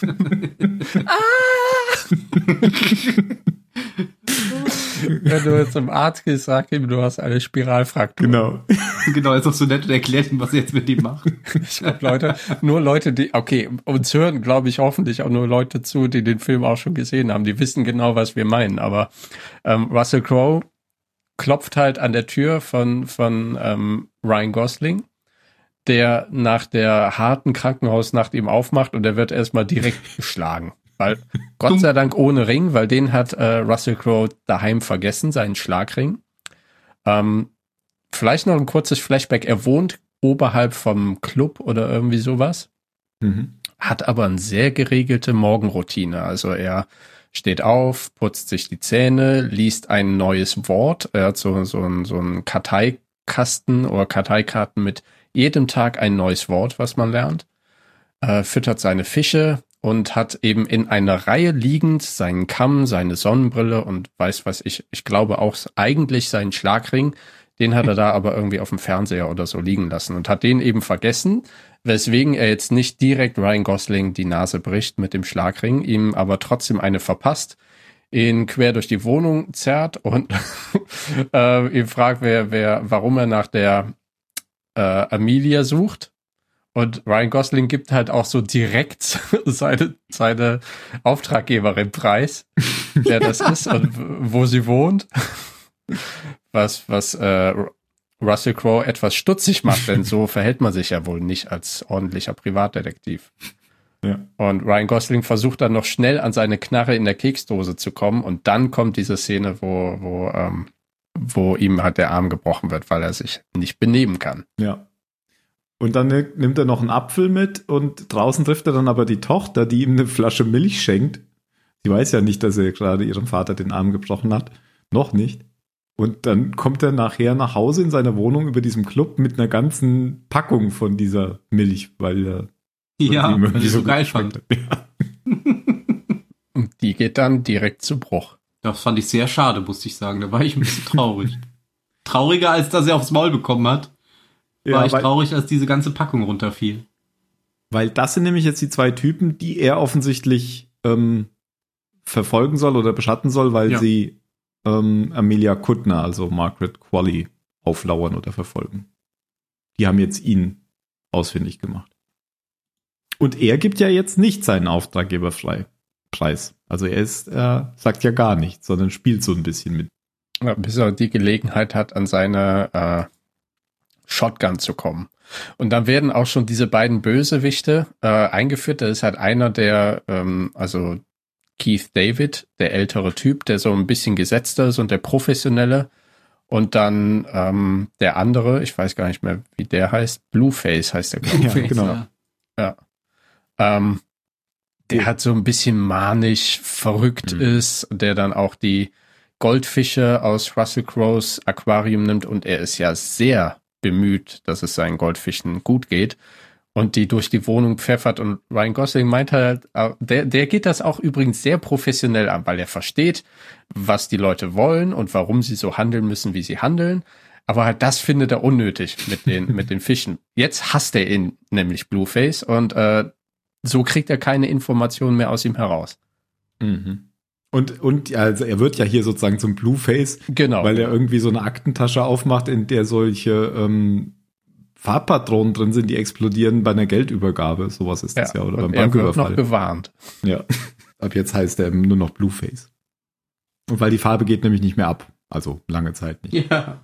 Wenn du jetzt zum Arzt gehst, sag ihm, du hast eine Spiralfraktur. Genau. Genau, ist doch so nett und erklärt ihm, was er jetzt mit ihm macht. Ich glaube, Leute, nur Leute, die, okay, uns hören, glaube ich, hoffentlich auch nur Leute zu, die den Film auch schon gesehen haben. Die wissen genau, was wir meinen. Aber ähm, Russell Crowe klopft halt an der Tür von, von ähm, Ryan Gosling, der nach der harten Krankenhausnacht ihm aufmacht und er wird erstmal direkt geschlagen. Weil, Gott sei Dank ohne Ring, weil den hat äh, Russell Crowe daheim vergessen, seinen Schlagring. Ähm, vielleicht noch ein kurzes Flashback. Er wohnt oberhalb vom Club oder irgendwie sowas, Mhm. hat aber eine sehr geregelte Morgenroutine. Also er steht auf, putzt sich die Zähne, liest ein neues Wort. Er hat so, so, ein, so einen Karteikasten oder Karteikarten mit jedem Tag ein neues Wort, was man lernt. Äh, füttert seine Fische und hat eben in einer Reihe liegend seinen Kamm, seine Sonnenbrille und weiß was ich, ich glaube auch eigentlich seinen Schlagring, den hat er da aber irgendwie auf dem Fernseher oder so liegen lassen und hat den eben vergessen, weswegen er jetzt nicht direkt Ryan Gosling die Nase bricht mit dem Schlagring, ihm aber trotzdem eine verpasst, ihn quer durch die Wohnung zerrt und äh, ihn fragt, wer, wer, warum er nach der äh, Amelia sucht. Und Ryan Gosling gibt halt auch so direkt seine, seine Auftraggeberin preis, wer das ist und wo sie wohnt. Was, was äh, Russell Crowe etwas stutzig macht, denn so verhält man sich ja wohl nicht als ordentlicher Privatdetektiv. Ja. Und Ryan Gosling versucht dann noch schnell an seine Knarre in der Keksdose zu kommen und dann kommt diese Szene, wo, wo, ähm, wo ihm halt der Arm gebrochen wird, weil er sich nicht benehmen kann. Ja. Und dann nimmt er noch einen Apfel mit und draußen trifft er dann aber die Tochter, die ihm eine Flasche Milch schenkt. Sie weiß ja nicht, dass er gerade ihrem Vater den Arm gebrochen hat. Noch nicht. Und dann kommt er nachher nach Hause in seiner Wohnung über diesem Club mit einer ganzen Packung von dieser Milch, weil er Ja, weil weil ich so geil fand. Ja. Und die geht dann direkt zu Bruch. Das fand ich sehr schade, musste ich sagen. Da war ich ein bisschen traurig. Trauriger, als dass er aufs Maul bekommen hat, war Ja, ich weil, traurig, als diese ganze Packung runterfiel. weil das sind nämlich jetzt die zwei Typen, die er offensichtlich ähm, verfolgen soll oder beschatten soll, weil Ja. sie ähm, Amelia Kuttner, also Margaret Qualley, auflauern oder verfolgen. Die haben jetzt ihn ausfindig gemacht. Und er gibt ja jetzt nicht seinen Auftraggeber frei. Preis. Also er ist, er sagt ja gar nichts, sondern spielt so ein bisschen mit. Ja, bis er die Gelegenheit hat, an seine äh, Shotgun zu kommen. Und dann werden auch schon diese beiden Bösewichte äh, eingeführt. Da ist halt einer, der, ähm, also Keith David, der ältere Typ, der so ein bisschen gesetzter ist und der professionelle. Und dann ähm, der andere, ich weiß gar nicht mehr, wie der heißt. Blueface heißt der, glaube ich. Ja, genau. Ja. Ja. Ähm, der Ja. halt so ein bisschen manisch verrückt Mhm. ist, der dann auch die Goldfische aus Russell Crowes Aquarium nimmt und er ist ja sehr bemüht, dass es seinen Goldfischen gut geht und die durch die Wohnung pfeffert und Ryan Gosling meint halt, der, der geht das auch übrigens sehr professionell an, weil er versteht, was die Leute wollen und warum sie so handeln müssen, wie sie handeln. Aber halt das findet er unnötig mit den, mit den Fischen. Jetzt hasst er ihn, nämlich Blueface, und äh, so kriegt er keine Informationen mehr aus ihm heraus. Mhm. Und, und also er wird ja hier sozusagen zum Blueface, Genau. weil er irgendwie so eine Aktentasche aufmacht, in der solche ähm, Farbpatronen drin sind, die explodieren bei einer Geldübergabe. Sowas ist das ja, oder beim und er wird noch Banküberfall. gewarnt. Ja. Ab jetzt heißt er nur noch Blueface. Und weil die Farbe geht nämlich nicht mehr ab. Also lange Zeit nicht. Ja.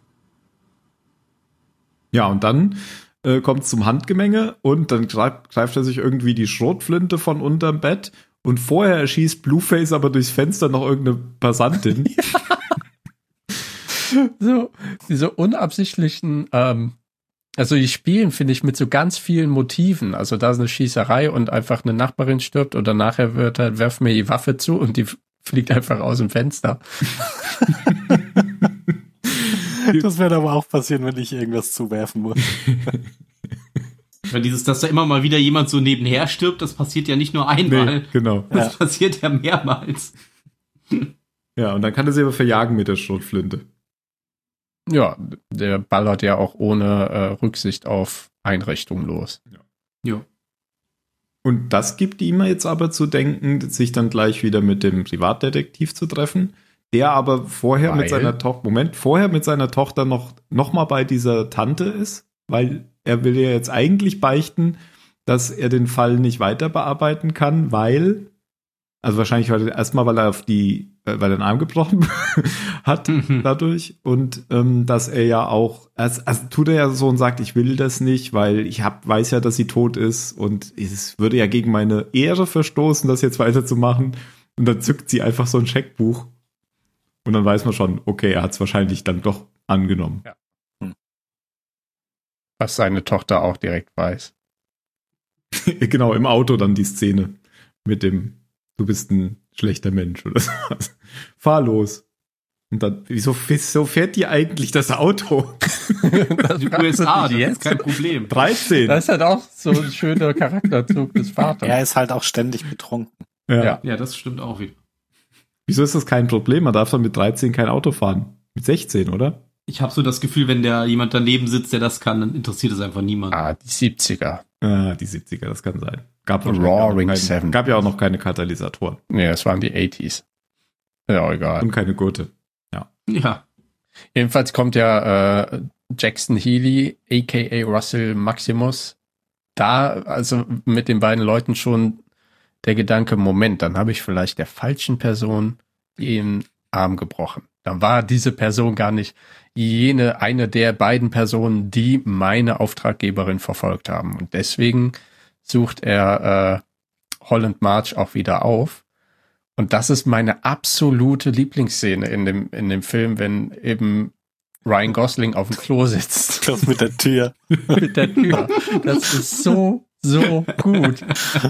Ja, und dann äh, kommt es zum Handgemenge und dann greift, greift er sich irgendwie die Schrotflinte von unterm Bett und vorher erschießt Blueface aber durchs Fenster noch irgendeine Passantin. So, diese unabsichtlichen ähm, Also die spielen, finde ich, mit so ganz vielen Motiven. Also da ist eine Schießerei und einfach eine Nachbarin stirbt oder nachher wird halt, werf mir die Waffe zu und die fliegt einfach aus dem Fenster. Das wird aber auch passieren, wenn ich irgendwas zuwerfen muss. Weil dieses, dass da immer mal wieder jemand so nebenher stirbt, das passiert ja nicht nur einmal. Nee, genau. Das Ja. passiert ja mehrmals. Ja, und dann kann er sie aber verjagen mit der Schrotflinte. Ja, der ballert ja auch ohne äh, Rücksicht auf Einrichtungen los. Ja. Und das gibt ihm jetzt aber zu denken, sich dann gleich wieder mit dem Privatdetektiv zu treffen, der aber vorher Weil? mit seiner Tochter, Moment, vorher mit seiner Tochter noch, noch mal bei dieser Tante ist, weil er will ja jetzt eigentlich beichten, dass er den Fall nicht weiter bearbeiten kann, weil, also wahrscheinlich weil erstmal, weil er auf die, äh, weil er den Arm gebrochen hat Mhm. dadurch und ähm, dass er ja auch, also, also tut er ja so und sagt, ich will das nicht, weil ich hab, weiß ja, dass sie tot ist und es würde ja gegen meine Ehre verstoßen, das jetzt weiterzumachen. Und dann zückt sie einfach so ein Scheckbuch und dann weiß man schon, okay, er hat es wahrscheinlich dann doch angenommen. Ja. Was seine Tochter auch direkt weiß. Genau, im Auto dann die Szene mit dem, du bist ein schlechter Mensch oder sowas. Fahr los. Und dann, wieso, wieso fährt die eigentlich das Auto? Das Die U S A, das ist jetzt. kein Problem. dreizehn. Das ist halt auch so ein schöner Charakterzug des Vaters. Er ist halt auch ständig betrunken. Ja. Ja. Ja, das stimmt auch wieder. Wieso ist das kein Problem? Man darf dann mit dreizehn kein Auto fahren. Mit sechzehn, oder? Ich habe so das Gefühl, wenn da jemand daneben sitzt, der das kann, dann interessiert es einfach niemanden. Ah, die siebziger. Ah, die siebziger, das kann sein. Gab, wahrscheinlich Roaring auch noch Seven. keine, gab ja auch noch keine Katalysatoren Nee, das waren die achtziger. Ja, egal. und keine Gurte. Ja. Jedenfalls kommt ja äh, Jackson Healy, aka Russell Maximus, da also mit den beiden Leuten schon der Gedanke, Moment, dann habe ich vielleicht der falschen Person den Arm gebrochen. Dann war diese Person gar nicht jene, eine der beiden Personen, die meine Auftraggeberin verfolgt haben. Und deswegen sucht er äh, Holland March auch wieder auf. Und das ist meine absolute Lieblingsszene in dem, in dem Film, wenn eben Ryan Gosling auf dem Klo sitzt. Das mit der Tür. Mit der Tür. Das ist so, so gut.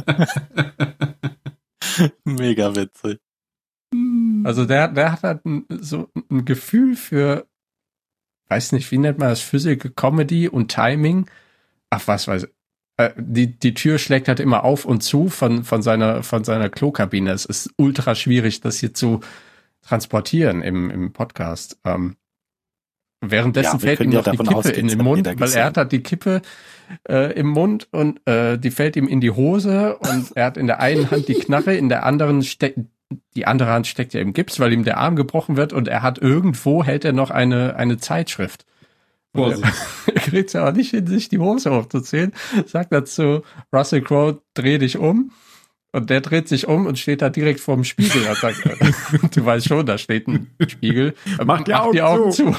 Mega witzig. Also der, der hat halt ein, so ein Gefühl für, weiß nicht, wie nennt man das, Physical Comedy und Timing. Ach, was weiß ich. Die, die Tür schlägt halt immer auf und zu von, von seiner, von seiner Klokabine. Es ist ultra schwierig, das hier zu transportieren im, im Podcast. Ähm, währenddessen Ja, wir fällt ihm können ja noch die davon Kippe ausgehen, in das den hat Mund, jeder weil gesehen. er hat halt die Kippe äh, im Mund und äh, die fällt ihm in die Hose und er hat in der einen Hand die Knarre, in der anderen steckt, die andere Hand steckt ja im Gips, weil ihm der Arm gebrochen wird und er hat irgendwo, hält er noch eine, eine Zeitschrift. Vorsicht. Er kriegt es aber nicht hin, sich die Hose hochzuziehen. Sagt dazu Russell Crowe, dreh dich um. Und der dreht sich um und steht da direkt vorm Spiegel. Er sagt, äh, du weißt schon, da steht ein Spiegel. Mach die Augen Augen zu.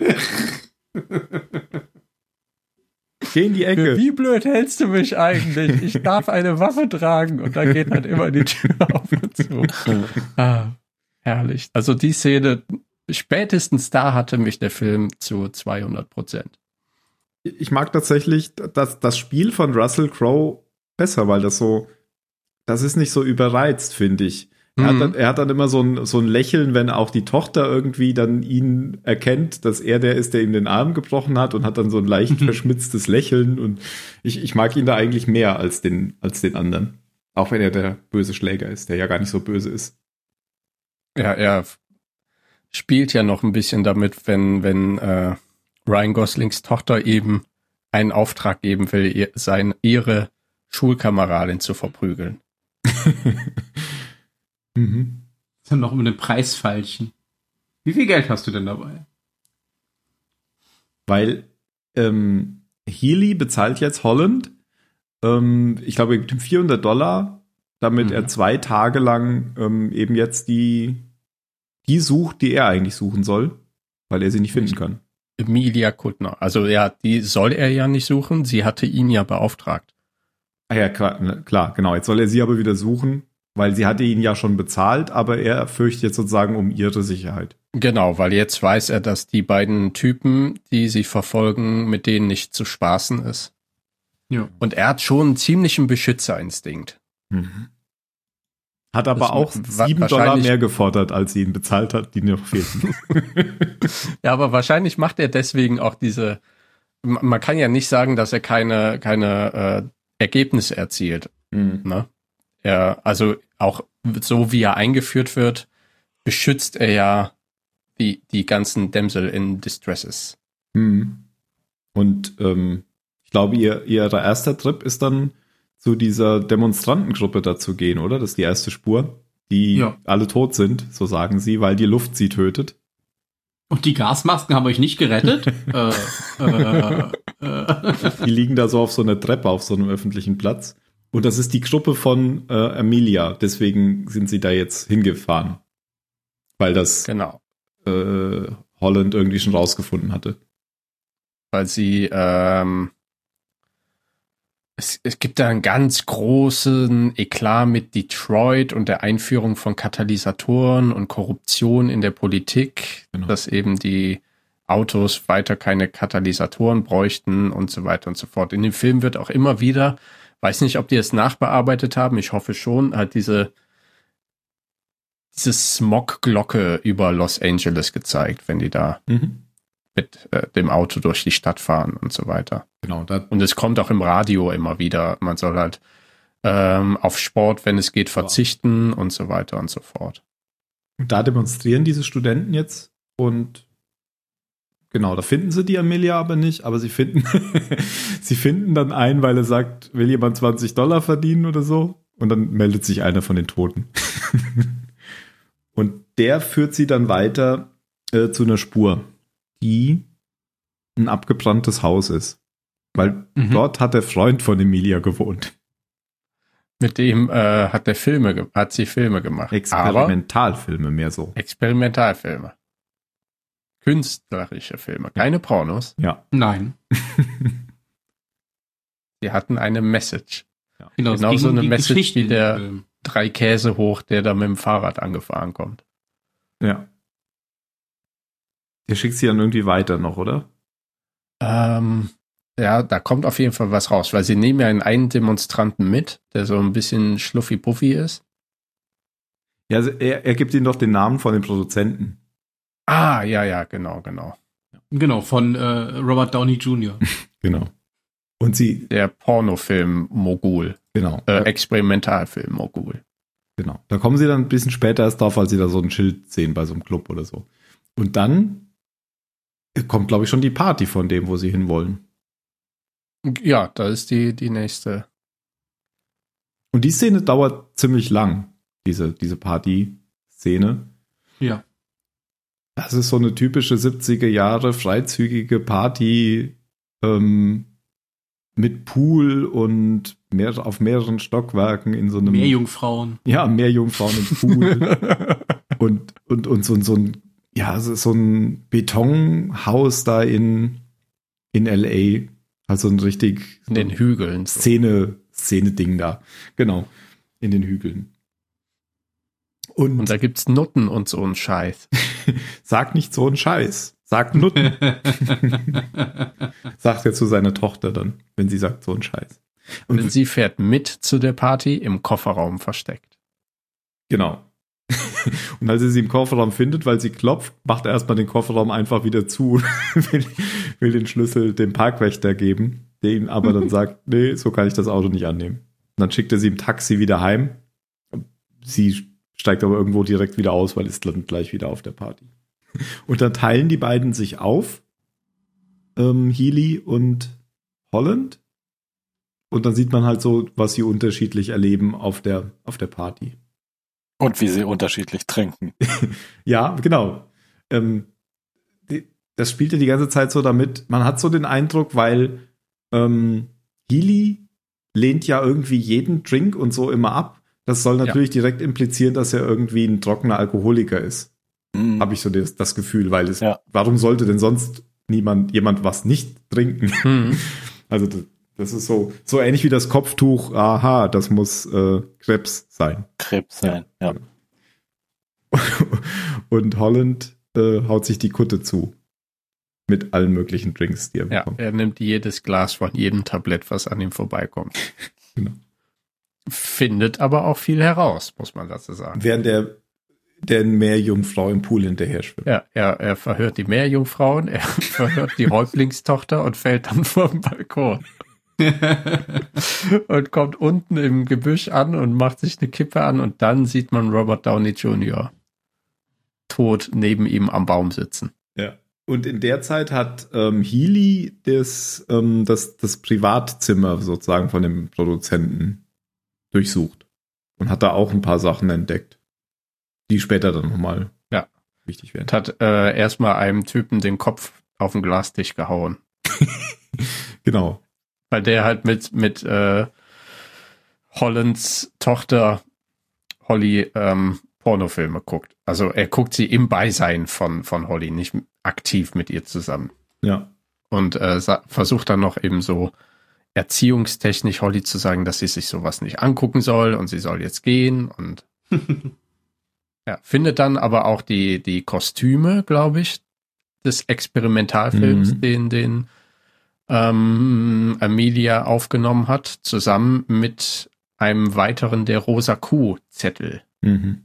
Geh in die Für Ecke. wie blöd hältst du mich eigentlich? Ich darf eine Waffe tragen. Und dann geht halt immer die Tür auf und zu. Ah, herrlich. Also die Szene, spätestens da hatte mich der Film zu zweihundert Prozent. Ich mag tatsächlich das, das Spiel von Russell Crowe besser, weil das so, das ist nicht so überreizt, finde ich. Er, Mhm. hat dann, er hat dann immer so ein, so ein Lächeln, wenn auch die Tochter irgendwie dann ihn erkennt, dass er der ist, der ihm den Arm gebrochen hat und hat dann so ein leicht Mhm. verschmitztes Lächeln und ich, ich mag ihn da eigentlich mehr als den, als den anderen. Auch wenn er der böse Schläger ist, der ja gar nicht so böse ist. Ja, er spielt ja noch ein bisschen damit, wenn, wenn äh, Ryan Goslings Tochter eben einen Auftrag geben will, ihr, sein, ihre Schulkameradin zu verprügeln. Mhm. Dann noch um den Preisfeilchen. Wie viel Geld hast du denn dabei? Weil ähm, Healy bezahlt jetzt Holland, ähm, ich glaube, mit vierhundert Dollar, damit Mhm. er zwei Tage lang ähm, eben jetzt die, die sucht, die er eigentlich suchen soll, weil er sie nicht finden kann. Emilia Kuttner. Also ja, die soll er ja nicht suchen, sie hatte ihn ja beauftragt. Ah ja, klar, klar, genau. Jetzt soll er sie aber wieder suchen. weil sie hatte ihn ja schon bezahlt, aber er fürchtet jetzt sozusagen um ihre Sicherheit. Genau, weil jetzt weiß er, dass die beiden Typen, die sie verfolgen, mit denen nicht zu spaßen ist. Ja. Und er hat schon einen ziemlichen Beschützerinstinkt. Mhm. Hat aber Das auch wa- sieben Dollar wahrscheinlich- mehr gefordert, als sie ihm bezahlt hat, die noch fehlten. Ja, aber wahrscheinlich macht er deswegen auch diese, ma- man kann ja nicht sagen, dass er keine, keine äh, Ergebnisse erzielt. Mhm. Ne? Er, also auch so wie er eingeführt wird, beschützt er ja die, die ganzen Damsel in Distresses. Mhm. Und ähm, ich glaube, ihr, ihr erster Trip ist dann zu dieser Demonstrantengruppe dazu gehen, oder? Das ist die erste Spur, die Ja. alle tot sind, so sagen sie, weil die Luft sie tötet. Und die Gasmasken haben euch nicht gerettet? äh, äh, äh. Die liegen da so auf so einer Treppe auf so einem öffentlichen Platz. Und das ist die Gruppe von äh, Amelia. Deswegen sind sie da jetzt hingefahren. Weil das Genau. äh, Holland irgendwie schon rausgefunden hatte. Weil sie, ähm, es, es gibt da einen ganz großen Eklat mit Detroit und der Einführung von Katalysatoren und Korruption in der Politik, Genau. dass eben die Autos weiter keine Katalysatoren bräuchten und so weiter und so fort. In dem Film wird auch immer wieder, weiß nicht, ob die es nachbearbeitet haben, ich hoffe schon, halt diese diese Smog-Glocke über Los Angeles gezeigt, wenn die da Mhm. mit äh, dem Auto durch die Stadt fahren und so weiter. Genau, da, Und es kommt auch im Radio immer wieder, man soll halt ähm, auf Sport, wenn es geht, verzichten und so weiter und so fort. da demonstrieren diese Studenten jetzt und genau, da finden sie die Amelia aber nicht, aber sie finden sie finden dann einen, weil er sagt, will jemand zwanzig Dollar verdienen oder so und dann meldet sich einer von den Toten. Und der führt sie dann weiter äh, zu einer Spur, die ein abgebranntes Haus ist. Weil Mhm. dort hat der Freund von Emilia gewohnt. Mit dem äh, hat der Filme, ge- hat sie Filme gemacht. Aber Experimentalfilme mehr so. Experimentalfilme. Künstlerische Filme, keine Pornos. Ja. Nein. Die hatten eine Message. Genau, es Genau ging so um eine die Message Geschichten wie im der- Film. Drei Käse hoch, der da mit dem Fahrrad angefahren kommt. Ja. Der schickt sie dann irgendwie weiter noch, oder? Ähm, ja, da kommt auf jeden Fall was raus, weil sie nehmen ja einen Demonstranten mit, der so ein bisschen schluffi-puffi ist. Ja, also er, er gibt ihnen doch den Namen von dem Produzenten. Ah, ja, ja, genau, genau. Genau, von äh, Robert Downey Junior Genau. Und sie, Der Pornofilm-Mogul, genau. äh, Experimentalfilm-Mogul. Genau. Da kommen sie dann ein bisschen später erst drauf, als sie da so ein Schild sehen bei so einem Club oder so. Und dann kommt, glaube ich, schon die Party von dem, wo sie hinwollen. Ja, da ist die, die nächste. Und die Szene dauert ziemlich lang, diese, diese Party-Szene. Ja. Das ist so eine typische siebziger Jahre freizügige Party ähm, mit Pool und mehr, auf mehreren Stockwerken in so einem... Mehr Jungfrauen. Ja, mehr Jungfrauen im Pool. und, und, und so, so ein, ja, so so ein Betonhaus da in, in L A. Also ein richtig In den Hügeln. So. Szene, Szene-Ding da. Genau. In den Hügeln. Und, Und da gibt's Nutten und so ein Scheiß. sag nicht so einen Scheiß. Sag Nutten. Sagt er zu seiner Tochter dann, wenn sie sagt so einen Scheiß. Und Und sie fährt mit zu der Party im Kofferraum versteckt. genau. Und als er sie im Kofferraum findet, weil sie klopft, macht er erstmal den Kofferraum einfach wieder zu und will, will den Schlüssel dem Parkwächter geben, der ihm aber dann sagt, nee, so kann ich das Auto nicht annehmen. Und dann schickt er sie im Taxi wieder heim. Sie steigt aber irgendwo direkt wieder aus, weil ist dann gleich wieder auf der Party. Und dann teilen die beiden sich auf, ähm, Healy und Holland. Und dann sieht man halt so, was sie unterschiedlich erleben auf der, auf der Party. Und wie sie unterschiedlich trinken. Ja, genau. Ähm, die, das spielt ja die ganze Zeit so damit. Man hat so den Eindruck, weil ähm, Healy lehnt ja irgendwie jeden Drink und so immer ab. Das soll natürlich ja. direkt implizieren, dass er irgendwie ein trockener Alkoholiker ist. Mhm. Habe ich so das, das Gefühl, weil es, ja. warum sollte denn sonst niemand, jemand was nicht trinken? Mhm. Also Das ist so, so ähnlich wie das Kopftuch. Aha, das muss äh, Krebs sein. Krebs sein, ja. ja. Und Holland äh, haut sich die Kutte zu. Mit allen möglichen Drinks, die er Ja, bekommt. er nimmt jedes Glas von jedem Tablett, was an ihm vorbeikommt. Genau. Findet aber auch viel heraus, muss man dazu sagen. Während der, der Meerjungfrau im Pool hinterher schwimmt. Ja, er, er verhört die Meerjungfrauen, er verhört die Häuptlingstochter und fällt dann vom Balkon. Und kommt unten im Gebüsch an und macht sich eine Kippe an und dann sieht man Robert Downey Junior tot neben ihm am Baum sitzen. Ja. Und in der Zeit hat ähm, Healy das, ähm, das, das Privatzimmer sozusagen von dem Produzenten durchsucht und hat da auch ein paar Sachen entdeckt, die später dann nochmal ja. wichtig werden. Und hat äh, erstmal einem Typen den Kopf auf den Glastisch gehauen. Genau. Weil der halt mit, mit äh, Hollands Tochter Holly ähm, Pornofilme guckt. Also er guckt sie im Beisein von, von Holly, nicht aktiv mit ihr zusammen. Ja. Und äh, sa- versucht dann noch eben so erziehungstechnisch Holly zu sagen, dass sie sich sowas nicht angucken soll und sie soll jetzt gehen und ja, findet dann aber auch die, die Kostüme, glaube ich, des Experimentalfilms, Mhm. den, den ähm, Amelia aufgenommen hat, zusammen mit einem weiteren der Rosa Kuh-Zettel. Mhm.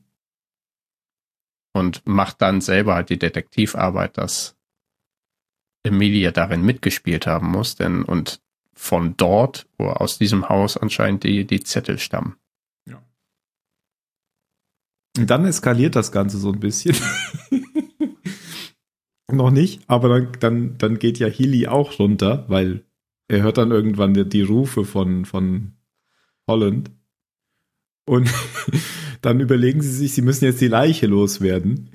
Und macht dann selber halt die Detektivarbeit, dass Emilia darin mitgespielt haben muss, denn und von dort, wo aus diesem Haus anscheinend die, die Zettel stammen. Und dann eskaliert das Ganze so ein bisschen. Noch nicht, aber dann, dann, dann geht ja Healy auch runter, weil er hört dann irgendwann die, die Rufe von, von Holland. Und dann überlegen sie sich, sie müssen jetzt die Leiche loswerden.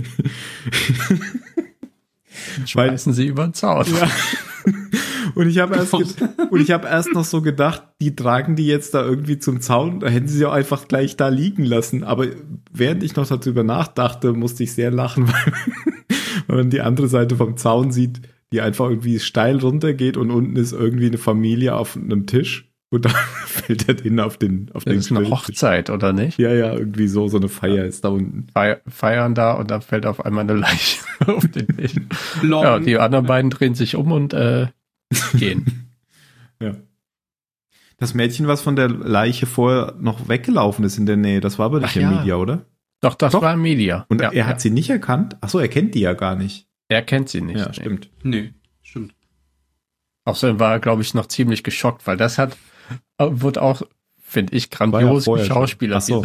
Schmeißen sie über den Zaun. Ja. Und ich habe erst, ge- und ich habe erst noch so gedacht, die tragen die jetzt da irgendwie zum Zaun, da hätten sie sie auch einfach gleich da liegen lassen. Aber während ich noch darüber nachdachte, musste ich sehr lachen, weil, weil man die andere Seite vom Zaun sieht, die einfach irgendwie steil runtergeht und unten ist irgendwie eine Familie auf einem Tisch und da fällt er denen auf den auf Das den ist eine Grilltisch. Hochzeit, oder nicht? Ja, ja, irgendwie so, so eine Feier ist da unten. Fei- Feiern da und dann fällt auf einmal eine Leiche auf den Tisch. Long. Ja, die anderen beiden drehen sich um und äh, gehen. Ja. Das Mädchen, was von der Leiche vorher noch weggelaufen ist in der Nähe, das war aber nicht Ach ja. Emilia, oder? Doch, das Doch. war Emilia. Und ja, er hat ja. sie nicht erkannt? Ach so, er kennt die ja gar nicht. Er kennt sie nicht. Ja, nee. stimmt. Nee, stimmt. Außerdem war er, glaube ich, noch ziemlich geschockt, weil das hat, äh, wird auch, finde ich, War ja grandios vorher schon. Schauspieler. Ach so.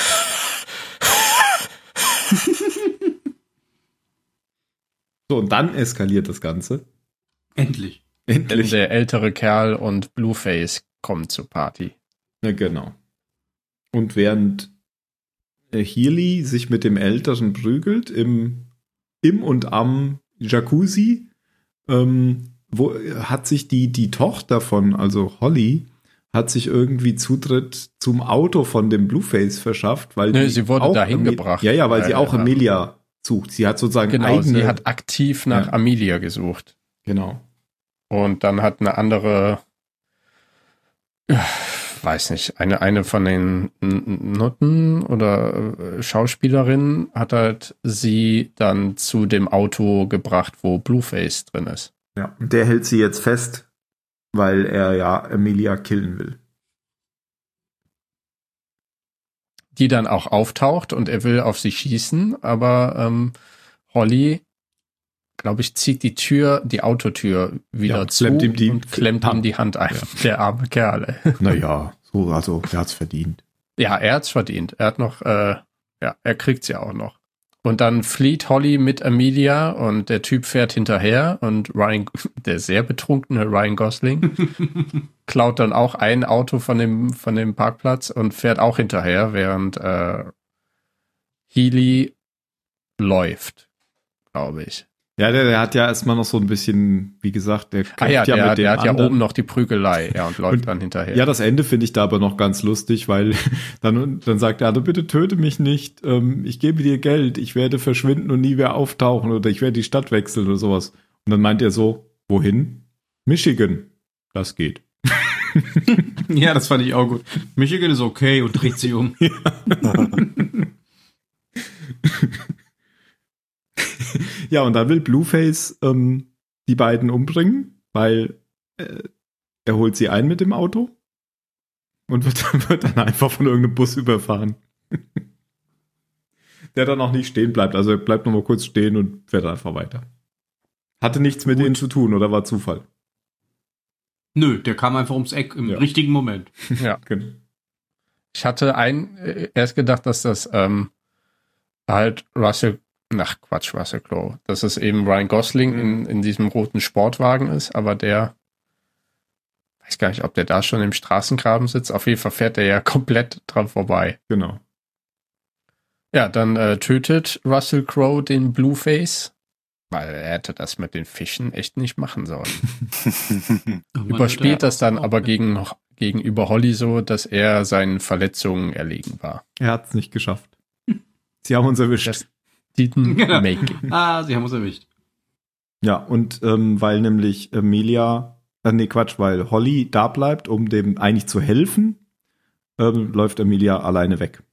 So, und dann eskaliert das Ganze. Endlich. Denn Endlich. der ältere Kerl und Blueface kommen zur Party. Ja, genau. Und während äh, Healy sich mit dem Älteren prügelt im, im und am Jacuzzi, ähm, wo hat sich die, die Tochter von, also Holly, hat sich irgendwie Zutritt zum Auto von dem Blueface verschafft, weil Nö, die sie wurde auch dahin Ame- gebracht. Ja, ja, weil Ja, sie auch ja. Amelia sucht. Sie hat sozusagen Genau, eigene. sie hat aktiv nach Ja. Amelia gesucht. genau. Und dann hat eine andere, äh, weiß nicht, eine, eine von den N- Nutten oder äh, Schauspielerinnen hat halt sie dann zu dem Auto gebracht, wo Blueface drin ist. Ja, und der hält sie jetzt fest, weil er ja Amelia killen will. Die dann auch auftaucht und er will auf sie schießen, aber ähm, Holly, glaube ich, zieht die Tür, die Autotür wieder Ja, zu klemmt ihm die und klemmt Hand. ihm die Hand ein. Ja. Der arme Kerl. Ey. Naja, so, also, er hat's verdient. Ja, er hat's verdient. Er hat noch, äh, ja, er kriegt's ja auch noch. Und dann flieht Holly mit Amelia und der Typ fährt hinterher und Ryan, der sehr betrunkene Ryan Gosling, klaut dann auch ein Auto von dem, von dem Parkplatz und fährt auch hinterher, während äh, Healy läuft, glaube ich. Ja, der, der hat ja erstmal noch so ein bisschen, wie gesagt, der Ah ja, kämpft ja der, mit dem der hat ja anderen. oben noch die Prügelei, ja, und läuft Und- dann hinterher. Ja, das Ende finde ich da aber noch ganz lustig, weil dann, dann sagt er, also bitte töte mich nicht, ähm, ich gebe dir Geld, ich werde verschwinden und nie mehr auftauchen oder ich werde die Stadt wechseln oder sowas. Und dann meint er so, wohin? Michigan. Das geht. Ja, das fand ich auch gut. Michigan ist okay und dreht sich um. Ja, und dann will Blueface ähm, die beiden umbringen, weil äh, er holt sie ein mit dem Auto und wird, wird dann einfach von irgendeinem Bus überfahren. Der dann auch nicht stehen bleibt. Also er bleibt noch mal kurz stehen und fährt einfach weiter. Hatte nichts mit ihnen zu tun oder war Zufall? Nö, der kam einfach ums Eck im Ja. richtigen Moment. Ja. Genau. Ich hatte ein, äh, erst gedacht, dass das ähm, halt Russell, ach Quatsch, Russell Crowe, dass es eben Ryan Gosling in, in diesem roten Sportwagen ist, aber der, weiß gar nicht, ob der da schon im Straßengraben sitzt. Auf jeden Fall fährt er ja komplett dran vorbei. Genau. Ja, dann äh, tötet Russell Crowe den Blueface, weil er hätte das mit den Fischen echt nicht machen sollen. Überspielt das dann aber gegen, gegenüber Holly so, dass er seinen Verletzungen erlegen war. Er hat es nicht geschafft. Sie haben uns erwischt. Das didn't Genau. make it. Ah, sie haben uns erwischt. Ja, und ähm, weil nämlich Emilia, äh, nee, Quatsch, weil Holly da bleibt, um dem eigentlich zu helfen, ähm, läuft Emilia alleine weg.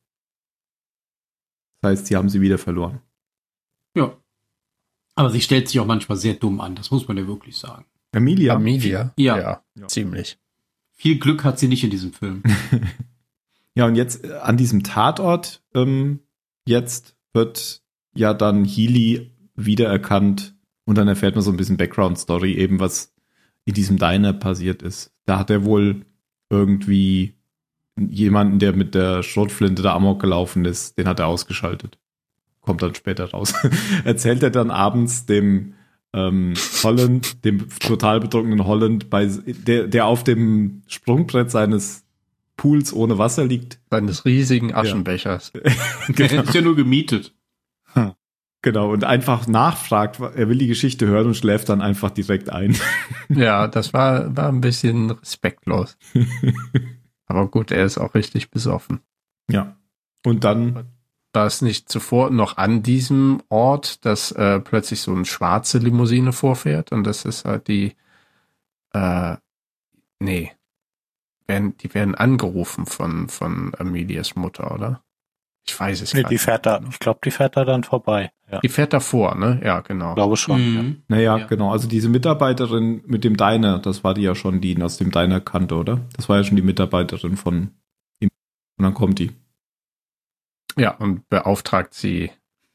Das heißt, sie haben sie wieder verloren. Ja. Aber sie stellt sich auch manchmal sehr dumm an, das muss man ja wirklich sagen. Emilia? Amelia? Ja. ja. Ja. Ziemlich. Viel Glück hat sie nicht in diesem Film. Ja, und jetzt äh, an diesem Tatort, ähm, jetzt wird ja dann Healy wiedererkannt und dann erfährt man so ein bisschen Background-Story, eben was in diesem Diner passiert ist. Da hat er wohl irgendwie jemanden, der mit der Schrotflinte da amok gelaufen ist, den hat er ausgeschaltet. Kommt dann später raus. Erzählt er dann abends dem ähm, Holland, dem total betrunkenen Holland, bei, der, der auf dem Sprungbrett seines Pools ohne Wasser liegt. Seines riesigen Aschenbechers. Er ist ja nur gemietet. Genau, und einfach nachfragt, er will die Geschichte hören und schläft dann einfach direkt ein. Ja, das war, war ein bisschen respektlos. Aber gut, er ist auch richtig besoffen. Ja. Und dann, War es nicht zuvor noch an diesem Ort, dass äh, plötzlich so eine schwarze Limousine vorfährt und das ist halt die, äh, nee, werden, die werden angerufen von, von Amelias Mutter, oder? Ich weiß es Nee, gar die nicht. fährt da, ich glaube, die fährt da dann vorbei. Ja, Die fährt davor, ne? Ja, genau. glaube schon. Ja. Mhm. naja, Ja. genau, also diese Mitarbeiterin mit dem Diner, das war die ja schon, die ihn aus dem Diner kannte, oder? Das war ja schon die Mitarbeiterin von ihm. Und dann kommt die. Ja, und beauftragt sie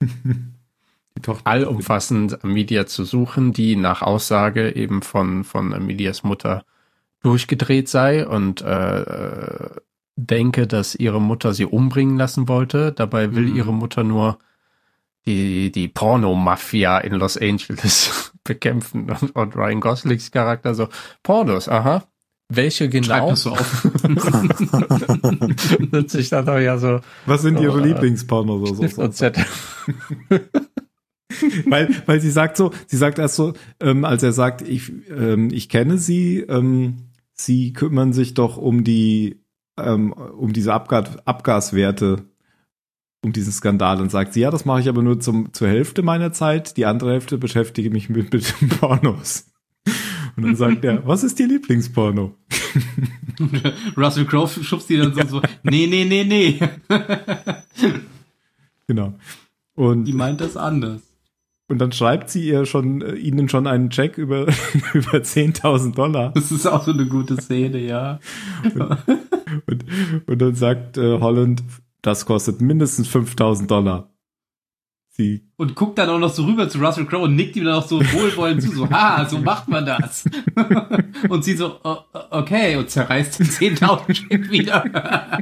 Die Tochter. allumfassend Amelia zu suchen, die nach Aussage eben von, von Amelias Mutter durchgedreht sei und äh, denke, dass ihre Mutter sie umbringen lassen wollte. Dabei will Mhm. ihre Mutter nur die, die Porno-Mafia in Los Angeles bekämpfen. Und, und Ryan Goslings Charakter so, Pornos, aha. Welche Schreib genau? das so auf. Sitze ich dann doch ja so Was sind ihre Oh, äh, Lieblingspornos oder Stift so? und Zettel. weil, weil sie sagt so, sie sagt erst so, ähm, als er sagt, ich, ähm, ich kenne sie, ähm, sie kümmern sich doch um die, ähm, um diese Abgas, Abgaswerte, um diesen Skandal und sagt sie, ja, das mache ich aber nur zum, zur Hälfte meiner Zeit, die andere Hälfte beschäftige mich mit, mit Pornos. Und dann sagt er, was ist Ihr Lieblingsporno? Russell Crowe schubst die dann so, so, nee, nee, nee, nee. Genau. Und, Die meint das anders. und dann schreibt sie ihr schon, äh, ihnen schon einen Check über, über zehntausend Dollar. Das ist auch so eine gute Szene, ja. Und, und dann sagt äh, Holland, das kostet mindestens fünftausend Dollar. Sie, Und guckt dann auch noch so rüber zu Russell Crowe und nickt ihm dann auch so wohlwollend zu, so, ha, so macht man das. Und sie so, oh, okay, und zerreißt den zehntausend Scheck wieder.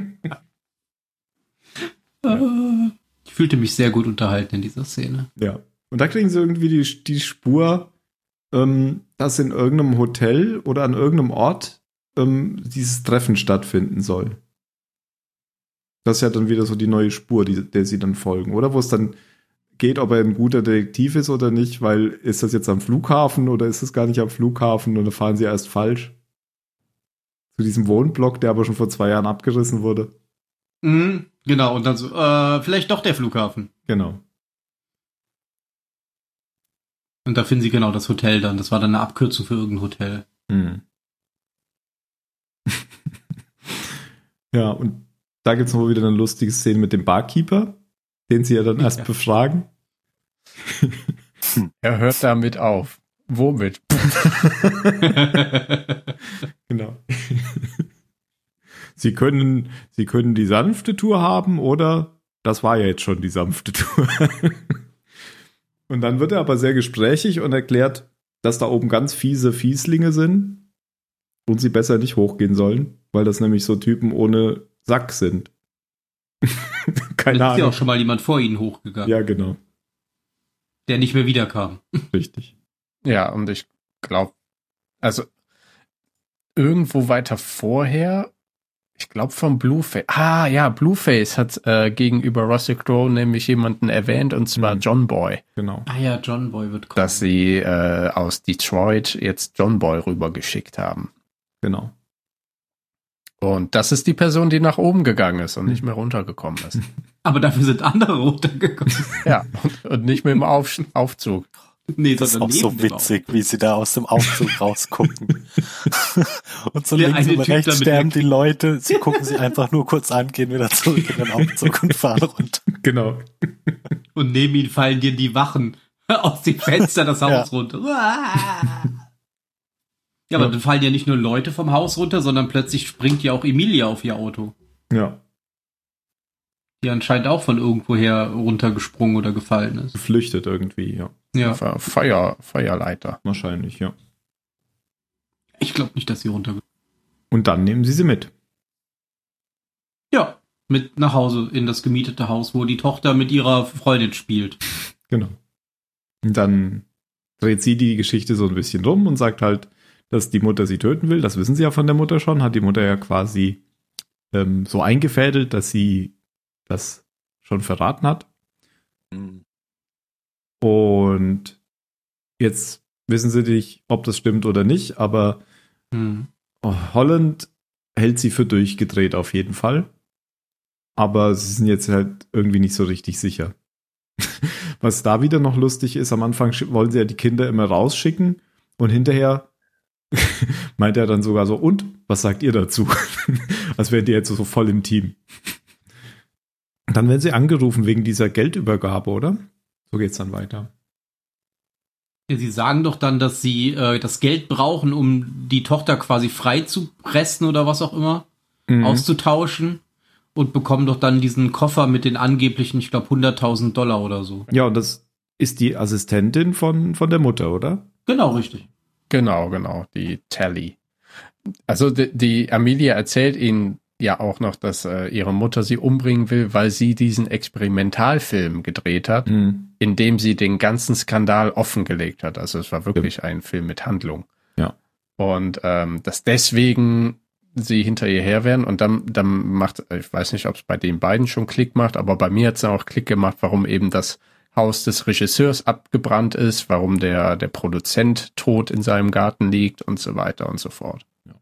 Ich fühlte mich sehr gut unterhalten in dieser Szene. ja. Und da kriegen sie irgendwie die, die Spur, ähm, dass in irgendeinem Hotel oder an irgendeinem Ort ähm, dieses Treffen stattfinden soll. Das ist ja dann wieder so die neue Spur, die, der sie dann folgen, oder? Wo es dann geht, ob er ein guter Detektiv ist oder nicht, weil ist das jetzt am Flughafen oder ist es gar nicht am Flughafen und da fahren sie erst falsch. Zu diesem Wohnblock, der aber schon vor zwei Jahren abgerissen wurde. Mhm, genau, und dann so, äh, vielleicht doch der Flughafen. Genau. Und da finden sie genau das Hotel dann. Das war dann eine Abkürzung für irgendein Hotel. Hm. Ja, und da gibt es noch wieder eine lustige Szene mit dem Barkeeper, den sie ja dann erst Ja. befragen. Er hört damit auf. Womit? Genau. Sie können, Sie können die sanfte Tour haben oder das war ja jetzt schon die sanfte Tour. Und dann wird er aber sehr gesprächig und erklärt, dass da oben ganz fiese Fieslinge sind und sie besser nicht hochgehen sollen, weil das nämlich so Typen ohne Sack sind. Keine Da ist ja Ahnung. auch schon mal jemand vor ihnen hochgegangen, Ja, genau. der nicht mehr wiederkam. Richtig. Ja, und ich glaube, also irgendwo weiter vorher, ich glaube vom Blueface. Ah ja, Blueface hat äh, gegenüber Russell Crowe nämlich jemanden erwähnt, und zwar Mhm. John Boy, Genau. Ah ja, John Boy wird kommen. dass sie äh, aus Detroit jetzt John Boy rübergeschickt haben. Genau. Und das ist die Person, die nach oben gegangen ist und nicht mehr runtergekommen ist. Aber dafür sind andere runtergekommen. Ja, und, und nicht mit dem Auf, Aufzug. Nee, Das ist sondern auch so neben dem witzig, wie sie da aus dem Aufzug rausgucken. Und so Der links eine und Typ rechts da mit sterben der- die Leute. Sie gucken sie einfach nur kurz an, gehen wieder zurück in den Aufzug und fahren runter. Genau. Und neben ihnen fallen dir die Wachen aus dem Fenster das Haus Ja. runter. Ja, aber dann fallen ja nicht nur Leute vom Haus runter, sondern plötzlich springt ja auch Emilia auf ihr Auto. Ja. Die anscheinend auch von irgendwoher runtergesprungen oder gefallen ist. Geflüchtet irgendwie, ja. Ja, Fe- Feuer, Feuerleiter. Wahrscheinlich, ja. ich glaube nicht, dass sie runtergesprungen Und dann nehmen sie sie mit. ist. Ja, mit nach Hause in das gemietete Haus, wo die Tochter mit ihrer Freundin spielt. Genau. Und dann dreht sie die Geschichte so ein bisschen rum und sagt halt, dass die Mutter sie töten will. Das wissen sie ja von der Mutter schon. Hat die Mutter ja quasi ähm, so eingefädelt, dass sie das schon verraten hat. Hm. Und jetzt wissen sie nicht, ob das stimmt oder nicht, aber Hm. oh, Holland hält sie für durchgedreht auf jeden Fall. Aber sie sind jetzt halt irgendwie nicht so richtig sicher. Was da wieder noch lustig ist, am Anfang sch- wollen sie ja die Kinder immer rausschicken und hinterher meint er dann sogar so, und, was sagt ihr dazu? Als wären die jetzt so voll im Team. Und dann werden sie angerufen wegen dieser Geldübergabe, oder? So geht's dann weiter. Ja, sie sagen doch dann, dass sie äh, das Geld brauchen, um die Tochter quasi frei zu pressen oder was auch immer, Mhm. auszutauschen, und bekommen doch dann diesen Koffer mit den angeblichen, ich glaube, hunderttausend Dollar oder so. Ja, und das ist die Assistentin von, von der Mutter, oder? Genau, richtig. Genau, genau, die Tally. Also die, die Amelia erzählt ihnen ja auch noch, dass äh, ihre Mutter sie umbringen will, weil sie diesen Experimentalfilm gedreht hat, Mhm. in dem sie den ganzen Skandal offengelegt hat. Also es war wirklich ein Film mit Handlung. Ja. Und ähm, dass deswegen sie hinter ihr her wären, und dann, dann macht, ich weiß nicht, ob es bei den beiden schon Klick macht, aber bei mir hat es auch Klick gemacht, warum eben das Haus des Regisseurs abgebrannt ist, warum der, der Produzent tot in seinem Garten liegt und so weiter und so fort. Ja.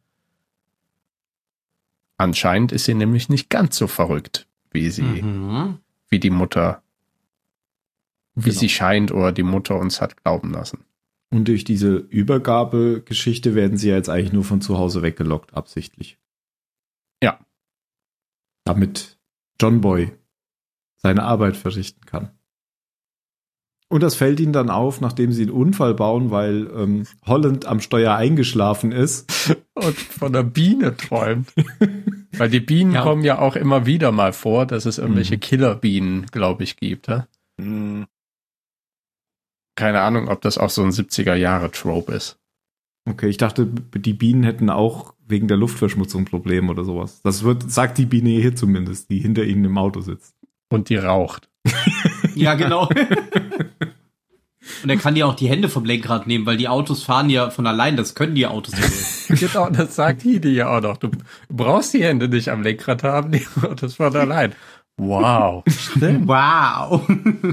Anscheinend ist sie nämlich nicht ganz so verrückt, wie sie, Mhm. wie die Mutter, wie Genau. sie scheint oder die Mutter uns hat glauben lassen. Und durch diese Übergabegeschichte werden sie ja jetzt eigentlich nur von zu Hause weggelockt, absichtlich. Ja. Damit John Boy seine Arbeit verrichten kann. Und das fällt ihnen dann auf, nachdem sie einen Unfall bauen, weil ähm, Holland am Steuer eingeschlafen ist. Und von der Biene träumt. Weil die Bienen Ja. kommen ja auch immer wieder mal vor, dass es irgendwelche Mhm. Killerbienen, glaube ich, gibt. Ja? Hm. Keine Ahnung, ob das auch so ein siebziger-Jahre-Trope ist. Okay, ich dachte, die Bienen hätten auch wegen der Luftverschmutzung Probleme oder sowas. Das wird, sagt die Biene hier zumindest, die hinter ihnen im Auto sitzt. Und die raucht. Ja, genau. Und er kann ja auch die Hände vom Lenkrad nehmen, weil die Autos fahren ja von allein, das können die Autos ja. Genau, das sagt Hidi ja auch noch. Du brauchst die Hände nicht am Lenkrad haben, die das von allein. Wow. Stimmt. Wow.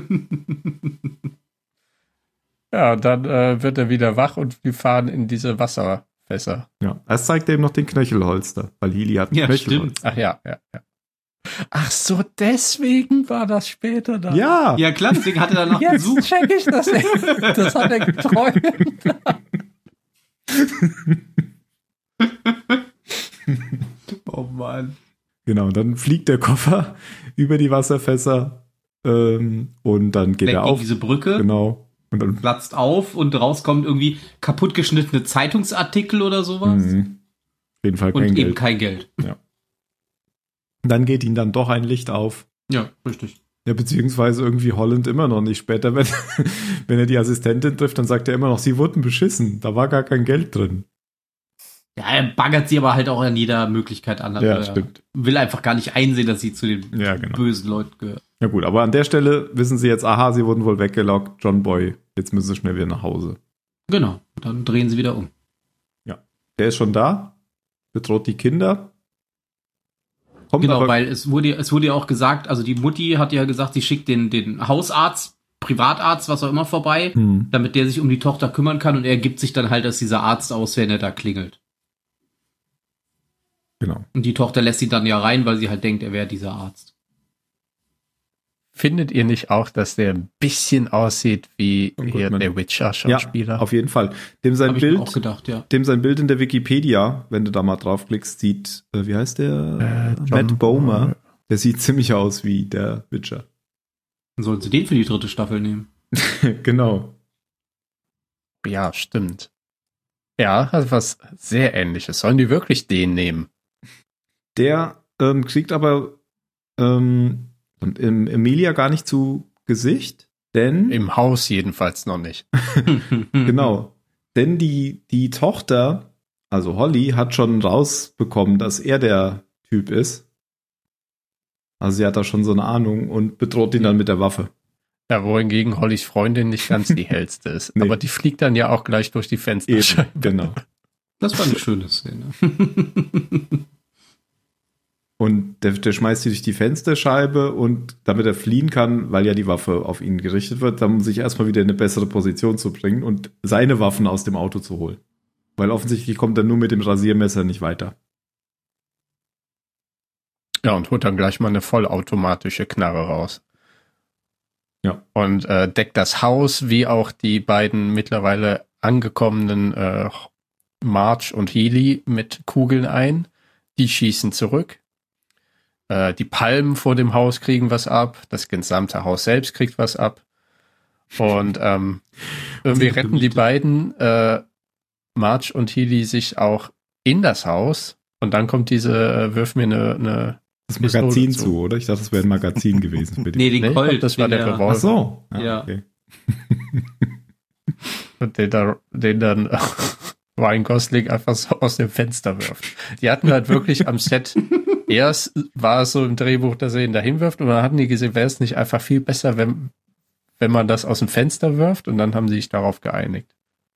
Ja, und dann äh, wird er wieder wach und wir fahren in diese Wasserfässer. Ja, erst zeigt er ihm noch den Knöchelholster, weil Healy hat ein Ja, Knöchelholster. Ach ja, ja, ja. Ach so, deswegen war das später da. Ja, Ja, klar, deswegen hat er danach Jetzt gesucht. check ich das nicht. Das hat er geträumt. Oh Mann. Genau, dann fliegt der Koffer über die Wasserfässer ähm, und dann geht Fleckt er gegen auf. diese Brücke, Genau. Und dann platzt auf und rauskommt irgendwie kaputtgeschnittene Zeitungsartikel oder sowas. Mhm. Auf jeden Fall kein Und eben Geld. kein Geld. Dann geht ihm dann doch ein Licht auf. Ja, richtig. Ja, beziehungsweise irgendwie Holland immer noch nicht. Später, wenn, wenn er die Assistentin trifft, dann sagt er immer noch, sie wurden beschissen. Da war gar kein Geld drin. Ja, er baggert sie aber halt auch an jeder Möglichkeit an. Ja, Er stimmt. will einfach gar nicht einsehen, dass sie zu den Ja, genau. bösen Leuten gehört. Ja gut, aber an der Stelle wissen sie jetzt, aha, sie wurden wohl weggelockt. John Boy, jetzt müssen sie schnell wieder nach Hause. Genau, dann drehen sie wieder um. Der ist schon da, bedroht die Kinder. Kommt Genau, aber, weil es wurde, es wurde ja auch gesagt, also die Mutti hat ja gesagt, sie schickt den, den Hausarzt, Privatarzt, was auch immer vorbei, Hm. damit der sich um die Tochter kümmern kann und er gibt sich dann halt als dieser Arzt aus, wenn er da klingelt. Genau. Und die Tochter lässt ihn dann ja rein, weil sie halt denkt, er wäre dieser Arzt. Findet ihr nicht auch, dass der ein bisschen aussieht wie Oh Gott, hier Mann. der Witcher-Schauspieler? Ja, auf jeden Fall. Dem sein Habe ich mir Bild, auch gedacht, ja. dem sein Bild in der Wikipedia, wenn du da mal draufklickst, sieht, äh, wie heißt der? Äh, John Matt Bomer. Bomer. Der sieht ziemlich aus wie der Witcher. Dann sollen sie den für die dritte Staffel nehmen. Genau. Ja, stimmt. Ja, hat was sehr Ähnliches. Sollen die wirklich den nehmen? Der ähm, kriegt aber ähm, ähm, Emilia gar nicht zu Gesicht, denn Im Haus jedenfalls noch nicht. genau, denn die die Tochter, also Holly, hat schon rausbekommen, dass er der Typ ist. Also sie hat da schon so eine Ahnung und bedroht ihn dann mit der Waffe. Ja, wohingegen Hollys Freundin nicht ganz die hellste ist. Nee. Aber die fliegt dann ja auch gleich durch die Fensterscheibe. Eben, genau. Das war eine schöne Szene. Und der, der schmeißt sie durch die Fensterscheibe und damit er fliehen kann, weil ja die Waffe auf ihn gerichtet wird, dann sich erstmal wieder in eine bessere Position zu bringen und seine Waffen aus dem Auto zu holen. Weil offensichtlich kommt er nur mit dem Rasiermesser nicht weiter. Ja, und holt dann gleich mal eine vollautomatische Knarre raus. Ja. Und äh, deckt das Haus wie auch die beiden mittlerweile angekommenen äh, Marge und Healy mit Kugeln ein. Die schießen zurück. Äh, die Palmen vor dem Haus kriegen was ab. Das gesamte Haus selbst kriegt was ab. Und ähm, irgendwie retten die beiden, äh, Marge und Healy, sich auch in das Haus. Und dann kommt diese, äh, wirf mir eine, eine Das Pistole Magazin zu. zu, oder? Ich dachte, das wäre ein Magazin gewesen. Für die. Nee, den Nee, Colt. das war den der er- Revolver. Ach so. Ja. Okay. Und den, da, den dann Ryan Gosling einfach so aus dem Fenster wirft. Die hatten halt wirklich am Set, erst war es so im Drehbuch, dass er ihn dahin wirft und dann hatten die gesehen, wäre es nicht einfach viel besser, wenn, wenn man das aus dem Fenster wirft, und dann haben sie sich darauf geeinigt.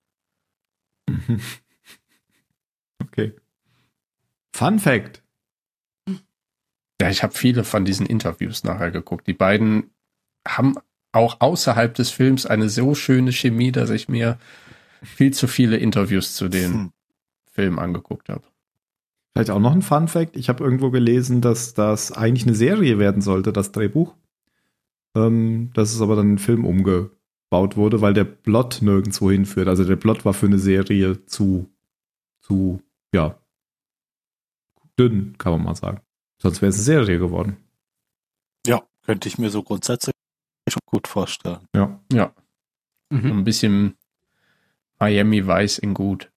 Okay. Fun Fact. Ja, ich habe viele von diesen Interviews nachher geguckt. Die beiden haben auch außerhalb des Films eine so schöne Chemie, dass ich mir viel zu viele Interviews zu den Hm. Film angeguckt habe. Vielleicht auch noch ein Fun Fact. Ich habe irgendwo gelesen, dass das eigentlich eine Serie werden sollte, das Drehbuch. Ähm, dass es aber dann in einen Film umgebaut wurde, weil der Plot nirgendwo hinführt. Also der Plot war für eine Serie zu, zu, ja, dünn, kann man mal sagen. Sonst wäre es eine Serie geworden. Ja, könnte ich mir so grundsätzlich schon gut vorstellen. Ja. Ja, Mhm. ein bisschen Miami Vice in gut.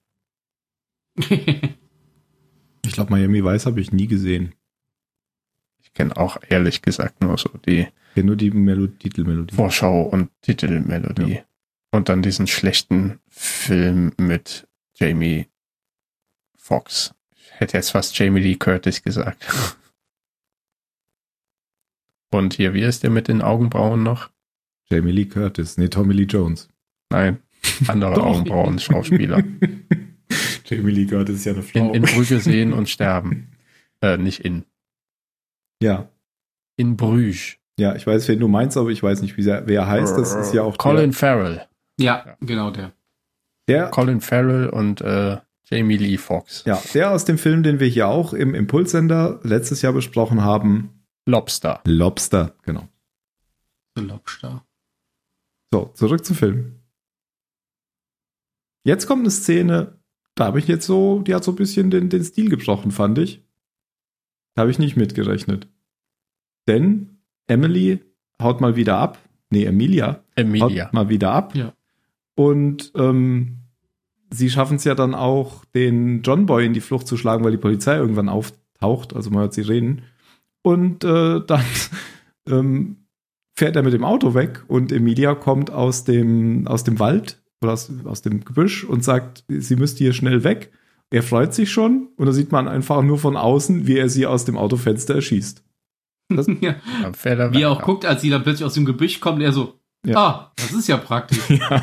Ich glaube, Miami Vice habe ich nie gesehen. Ich kenne auch ehrlich gesagt nur so die Ich kenne nur die Melo- Titelmelodie. Vorschau und Titelmelodie. Ja. Und dann diesen schlechten Film mit Jamie Foxx. Ich hätte jetzt fast Jamie Lee Curtis gesagt. Und hier, wie ist der mit den Augenbrauen noch? Jamie Lee Curtis. Nee, Tommy Lee Jones. Nein, andere Doch. Augenbrauen-Schauspieler. Jamie Lee Curtis ist ja eine Frau. In, in Brügge sehen und sterben. Äh, nicht in. ja. In Bruges. Ja, ich weiß, wen du meinst, aber ich weiß nicht, wie er, wer er heißt. Das ist ja auch Colin Farrell. Ja, genau der. der, der, Colin Farrell und äh, Jamie Lee Foxx. ja, der aus dem Film, den wir hier auch im Impulssender letztes Jahr besprochen haben. Lobster. Lobster, genau. The Lobster. So, zurück zum Film. Jetzt kommt eine Szene, da habe ich jetzt so, die hat so ein bisschen den, den Stil gebrochen, fand ich. Da habe ich nicht mitgerechnet. Denn Emily haut mal wieder ab. Nee, Emilia. Emilia. Haut mal wieder ab. Ja. Und ähm, sie schaffen es ja dann auch, den John Boy in die Flucht zu schlagen, weil die Polizei irgendwann auftaucht. Also man hört sie reden. Und äh, dann ähm, fährt er mit dem Auto weg und Emilia kommt aus dem, aus dem Wald oder aus, aus dem Gebüsch und sagt, sie müsste hier schnell weg. Er freut sich schon und da sieht man einfach nur von außen, wie er sie aus dem Autofenster erschießt. Das, Ja. Dann fährt er Wie er weg. auch guckt, als sie dann plötzlich aus dem Gebüsch kommt, er so, Ja. ah, das ist ja praktisch. ja.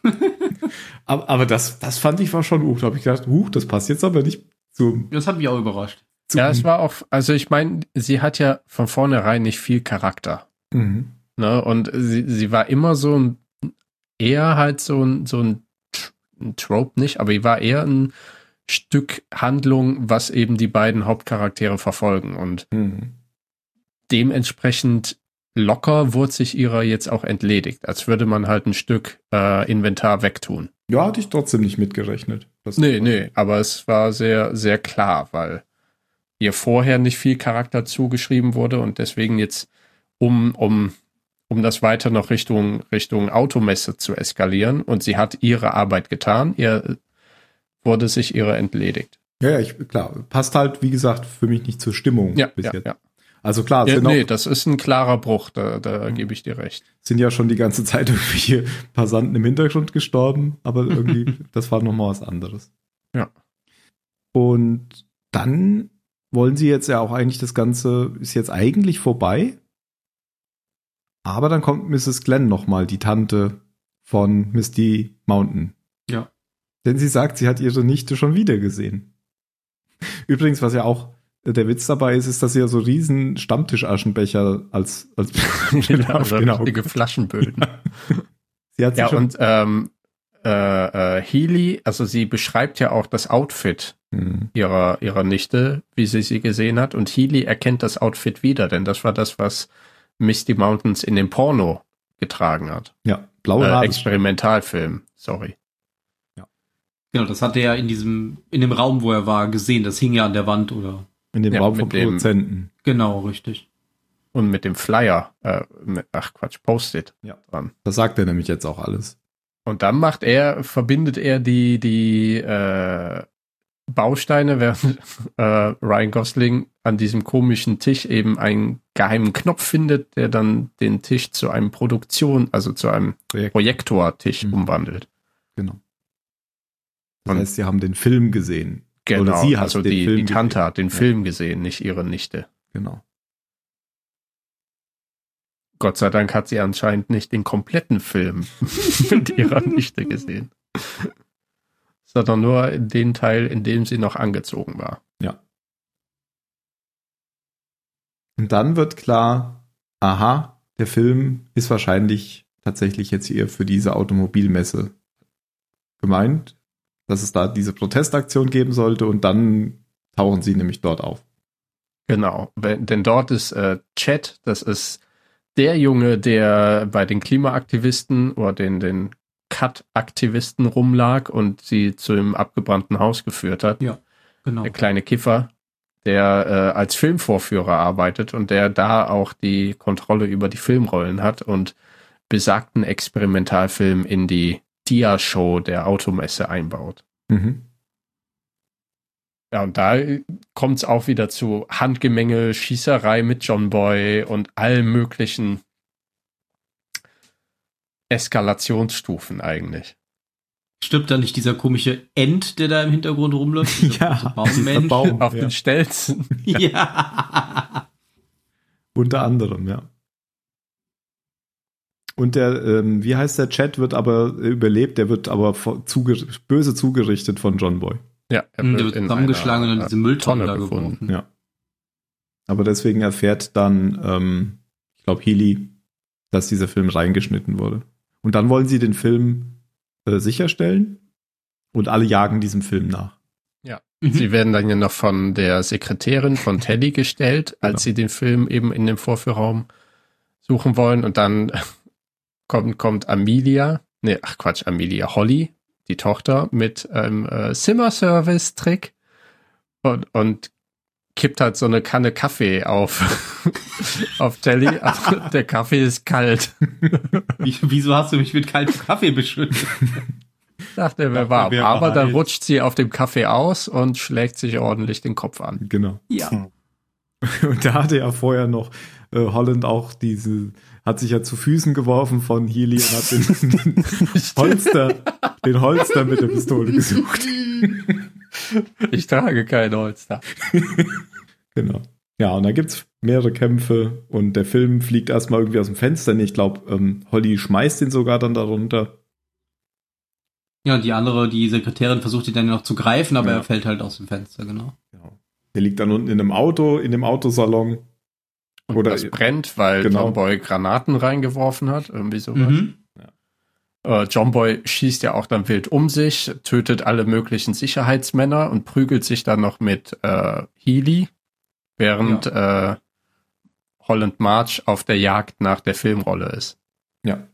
aber aber das, das fand ich war schon, uh, da habe ich gedacht, uh, das passt jetzt aber nicht zu. Das hat mich auch überrascht. zu Ja, es war auch, also ich meine, sie hat ja von vornherein nicht viel Charakter. Mhm. Ne? Und sie, sie war immer so ein, eher halt so ein, so ein, ein Trope nicht, aber sie war eher ein Stück Handlung, was eben die beiden Hauptcharaktere verfolgen. Und Mhm. dementsprechend locker wurde sich ihrer jetzt auch entledigt, als würde man halt ein Stück äh, Inventar wegtun. Ja, hatte ich trotzdem nicht mitgerechnet. Das Nee, nee, aber es war sehr, sehr klar, weil ihr vorher nicht viel Charakter zugeschrieben wurde und deswegen jetzt, um, um, um das weiter noch Richtung, Richtung Automesse zu eskalieren und sie hat ihre Arbeit getan, ihr wurde sich ihrer entledigt. Ja, ja, ich, klar, passt halt, wie gesagt, für mich nicht zur Stimmung Ja, bis ja, jetzt. ja. Also klar, es ja sind, nee, auch, das ist ein klarer Bruch, da, da Mhm. gebe ich dir recht. sind ja schon die ganze Zeit irgendwelche Passanten im Hintergrund gestorben, aber irgendwie, das war nochmal was anderes. Ja. Und dann wollen sie jetzt ja auch eigentlich, das Ganze ist jetzt eigentlich vorbei, aber dann kommt Misses Glenn nochmal, die Tante von Misty Mountain. Ja. Denn sie sagt, sie hat ihre Nichte schon wieder gesehen. Übrigens, was ja auch der Witz dabei ist, ist, dass sie ja so riesen Stammtischaschenbecher als, als genau, richtige Flaschenböden. Sie hat sich Ja, schon, und ähm, äh, äh, Healy, also sie beschreibt ja auch das Outfit Hm. ihrer, ihrer Nichte, wie sie sie gesehen hat. Und Healy erkennt das Outfit wieder, denn das war das, was Misty Mountains in dem Porno getragen hat. ja, blaue Äh, Haare. Experimentalfilm, sorry. Genau, das hat er ja in diesem, in dem Raum, wo er war, gesehen. Das hing ja an der Wand, oder? In dem Ja, Raum mit vom dem- Produzenten. Genau, richtig. Und mit dem Flyer, äh, mit, ach Quatsch, Post-it Ja. dran. Das sagt er nämlich jetzt auch alles. Und dann macht er, verbindet er die, die äh, Bausteine, während äh, Ryan Gosling an diesem komischen Tisch eben einen geheimen Knopf findet, der dann den Tisch zu einem Produktion, also zu einem Projekt. Projektortisch Mhm. umwandelt. Genau. Das Und- heißt, sie haben den Film gesehen. Genau, Oder sie hat also den die, Film die Tante gesehen. hat den Ja. Film gesehen, nicht ihre Nichte. Genau. Gott sei Dank hat sie anscheinend nicht den kompletten Film mit ihrer Nichte gesehen. Sondern nur den Teil, in dem sie noch angezogen war. Und dann wird klar, aha, der Film ist wahrscheinlich tatsächlich jetzt hier für diese Automobilmesse gemeint, dass es da diese Protestaktion geben sollte und dann tauchen sie nämlich dort auf. Genau, wenn- denn dort ist äh, Chad, das ist der Junge, der bei den Klimaaktivisten oder den, den Cut-Aktivisten rumlag und sie zu dem abgebrannten Haus geführt hat. Genau. Der kleine Kiffer, der äh, als Filmvorführer arbeitet und der da auch die Kontrolle über die Filmrollen hat und besagten Experimentalfilm in die Dia-Show der Automesse einbaut. Mhm. Ja, und da kommt es auch wieder zu Handgemenge, Schießerei mit John Boy und allen möglichen Eskalationsstufen eigentlich. Stirbt da nicht dieser komische Ent, der da im Hintergrund rumläuft? Ja, Dieser Baummensch? dieser Baum. Auf Ja. den Stelzen. Ja. Unter anderem, ja. Und der, ähm, wie heißt der Chat, wird aber überlebt, der wird aber vor- zuge böse zugerichtet von John Boy. Ja, er Der wird wird in zusammengeschlagen und einer, in diese Mülltonne Tonne da gefunden. geworfen. Ja. Aber deswegen erfährt dann, ähm, ich glaube, Healy, dass dieser Film reingeschnitten wurde. Und dann wollen sie den Film äh, sicherstellen und alle jagen diesem Film nach. Mhm. Sie werden dann ja noch von der Sekretärin von Teddy gestellt, als Genau. sie den Film eben in dem Vorführraum suchen wollen. Und dann kommt, kommt Amelia, nee, ach Quatsch, Amelia, Holly, die Tochter, mit einem äh, Zimmerservice-Trick und, und kippt halt so eine Kanne Kaffee auf, auf Telly, aber der Kaffee ist kalt. Wie, wieso hast du mich mit kaltem Kaffee beschüttet? Dachte er, wer warm. Aber dann rutscht sie auf dem Kaffee aus und schlägt sich ordentlich den Kopf an. Genau. Ja. Und da hatte ja vorher noch äh, Holland auch diese, hat sich ja zu Füßen geworfen von Healy und hat den, den Holster, den Holster mit der Pistole gesucht. Ich trage kein Holster. Genau. Ja, und da gibt's mehrere Kämpfe und der Film fliegt erstmal irgendwie aus dem Fenster. Ich glaube, ähm, Holly schmeißt ihn sogar dann darunter. Ja, die andere, die Sekretärin, versucht ihn dann noch zu greifen, aber Ja. er fällt halt aus dem Fenster, genau. Genau. Der liegt dann unten in einem Auto, in dem Autosalon. Und Oder- das brennt, weil Genau. John Boy Granaten reingeworfen hat, irgendwie sowas. Mhm. Äh, John Boy schießt ja auch dann wild um sich, tötet alle möglichen Sicherheitsmänner und prügelt sich dann noch mit äh, Healy, während äh, Holland March auf der Jagd nach der Filmrolle ist. Ja.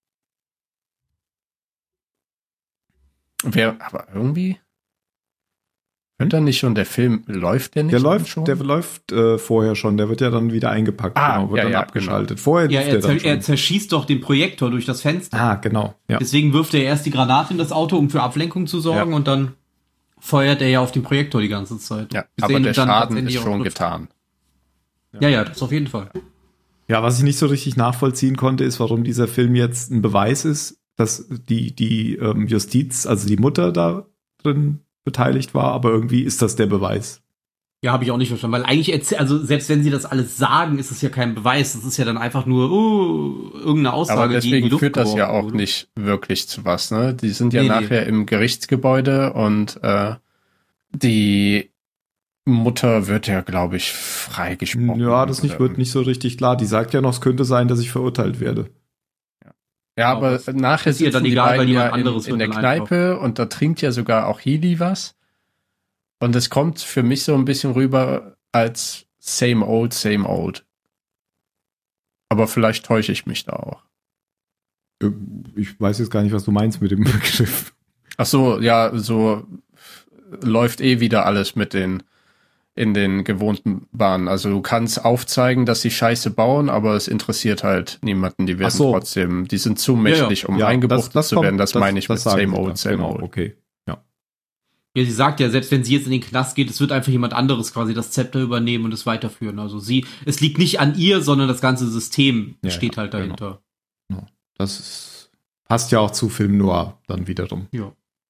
Wer, aber irgendwie hört dann nicht schon der Film, läuft der nicht Der läuft, schon? der läuft äh, vorher schon, der wird ja dann wieder eingepackt, Ah, genau, wird ja, dann ja, abgeschaltet. Vorher Ja, lief er, der dann zer er schon. zerschießt doch den Projektor durch das Fenster. Ah, genau. Ja. Deswegen wirft er erst die Granate in das Auto, um für Ablenkung zu sorgen, Ja. und dann feuert er ja auf den Projektor die ganze Zeit. Ja, Bis aber er ihn der dann Schaden ist letztendlich auch schon trifft. getan. Ja, ja, das auf jeden Fall. Ja, was ich nicht so richtig nachvollziehen konnte, ist, warum dieser Film jetzt ein Beweis ist, dass die, die ähm, Justiz, also die Mutter da drin beteiligt war, aber irgendwie ist das der Beweis. Ja, habe ich auch nicht verstanden, weil eigentlich, erzäh- also selbst wenn sie das alles sagen, ist es ja kein Beweis. Das ist ja dann einfach nur uh, irgendeine Aussage, Aber die in die deswegen Luft führt das ja geworfen auch wurde. nicht wirklich zu was, ne? Die sind ja Nee, nachher nee. im Gerichtsgebäude und äh, die Mutter wird ja, glaube ich, freigesprochen. Ja, das nicht, Oder- wird nicht so richtig klar. Die sagt ja noch, es könnte sein, dass ich verurteilt werde. Ja, aber Aber es nachher ist ihr sitzen dann die egal, weil beiden ja jemand in, anderes in wird der dann Kneipe und da trinkt ja sogar auch Healy was. Und es kommt für mich so ein bisschen rüber als same old, same old. Aber vielleicht täusche ich mich da auch. Äh, Ich weiß jetzt gar nicht, was du meinst mit dem Begriff. Ach so, ja, so läuft eh wieder alles mit den in den gewohnten Bahnen. Also du kannst aufzeigen, dass sie Scheiße bauen, aber es interessiert halt niemanden. Die werden Ach so. trotzdem, die sind zu mächtig, um Ja, eingebuchtet zu kommt- werden. Das, meine ich mit sagen same sie old, dann. same Genau, old. okay. Ja, sie sagt ja, selbst wenn sie jetzt in den Knast geht, es wird einfach jemand anderes quasi das Zepter übernehmen und es weiterführen. Also sie, es liegt nicht an ihr, sondern das ganze System Ja, steht ja, halt dahinter. Das ist, passt ja auch zu Film Noir dann wiederum. Ja.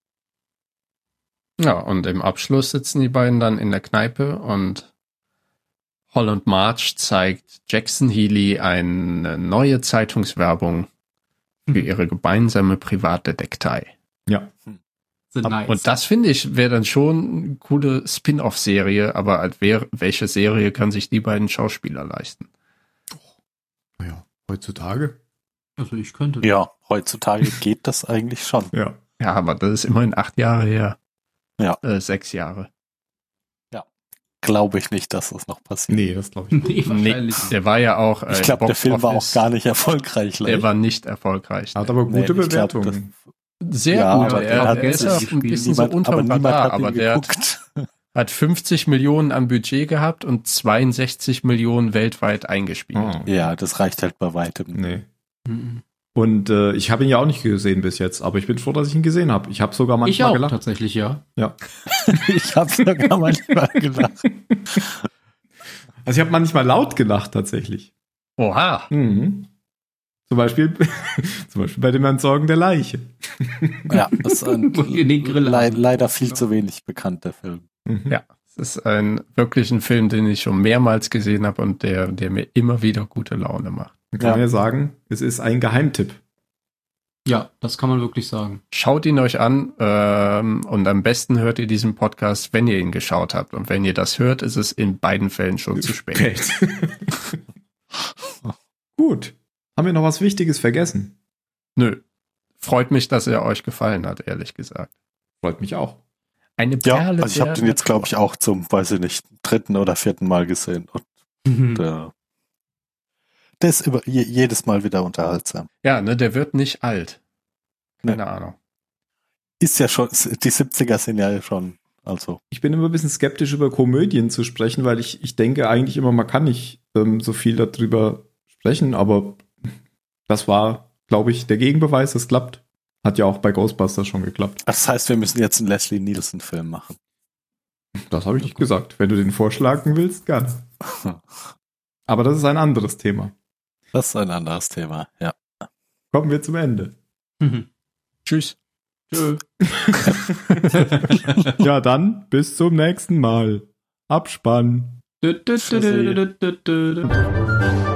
Ja, und im Abschluss sitzen die beiden dann in der Kneipe und Holland March zeigt Jackson Healy eine neue Zeitungswerbung für ihre gemeinsame Privatdetektei. Ja. Sind nice. Und das finde ich wäre dann schon eine coole Spin-off-Serie, aber als wer, welche Serie kann sich die beiden Schauspieler leisten? Naja, heutzutage. also ich könnte. Ja, heutzutage geht das eigentlich schon. Ja. Ja, aber das ist immerhin acht Jahre her. Ja. Äh, sechs Jahre. Glaube ich nicht, dass das noch passiert. Nee, das glaube ich nicht. Nee, Nee, wahrscheinlich. der war ja auch. Äh, Ich glaube, der Box Film war auch Office, gar nicht erfolgreich. Der leider. war nicht erfolgreich. Hat aber Nee, gute ich glaub, Bewertungen. Sehr Ja, gut. aber Er, der hat er ist sich auch ein gespielt. bisschen so niemand, unterm aber niemand Radar, hat aber ihn der hat, geguckt. hat fünfzig Millionen an Budget gehabt und zweiundsechzig Millionen weltweit eingespielt. Oh, Ja, das reicht halt bei weitem. nee. Mhm. Und äh, ich habe ihn ja auch nicht gesehen bis jetzt, aber ich bin froh, dass ich ihn gesehen habe. Ich habe sogar Ich manchmal auch, gelacht. tatsächlich, ja. Ja. Ich habe sogar manchmal gelacht. Also ich habe manchmal laut gelacht tatsächlich. Oha. Mhm. Zum Beispiel, zum Beispiel bei dem Entsorgen der Leiche. Ja, das ist ein In den Grill le haben. leider viel zu wenig bekannt, der Film. Mhm. Ja. Es ist ein wirklich ein Film, den ich schon mehrmals gesehen habe und der, der mir immer wieder gute Laune macht. Man kann Ja. ja sagen, es ist ein Geheimtipp. Ja, das kann man wirklich sagen. Schaut ihn euch an ähm, und am besten hört ihr diesen Podcast, wenn ihr ihn geschaut habt. Und wenn ihr das hört, ist es in beiden Fällen schon zu spät. Gut. Haben wir noch was Wichtiges vergessen? Nö. Freut mich, dass er euch gefallen hat, ehrlich gesagt. Freut mich auch. Eine Ja, Perle. also ich habe der den jetzt, glaube ich, Natur. auch zum, weiß ich nicht, dritten oder vierten Mal gesehen. Und Mhm. der, der ist über, je, jedes Mal wieder unterhaltsam. Ja, ne, der wird nicht alt. Keine Nee. Ahnung. Ist ja schon, die siebziger sind ja schon Also. Ich bin immer ein bisschen skeptisch, über Komödien zu sprechen, weil ich, ich denke eigentlich immer, man kann nicht ähm, so viel darüber sprechen, aber das war, glaube ich, der Gegenbeweis, es klappt. Hat ja auch bei Ghostbusters schon geklappt. Das heißt, wir müssen jetzt einen Leslie Nielsen-Film machen. Das habe ich nicht gesagt. Wenn du den vorschlagen willst, gerne. Aber das ist ein anderes Thema. Das ist ein anderes Thema, ja. Kommen wir zum Ende. Mhm. Tschüss. Tschö. Ja, dann bis zum nächsten Mal. Abspann. Dü, dü, dü, dü, dü, dü, dü, dü.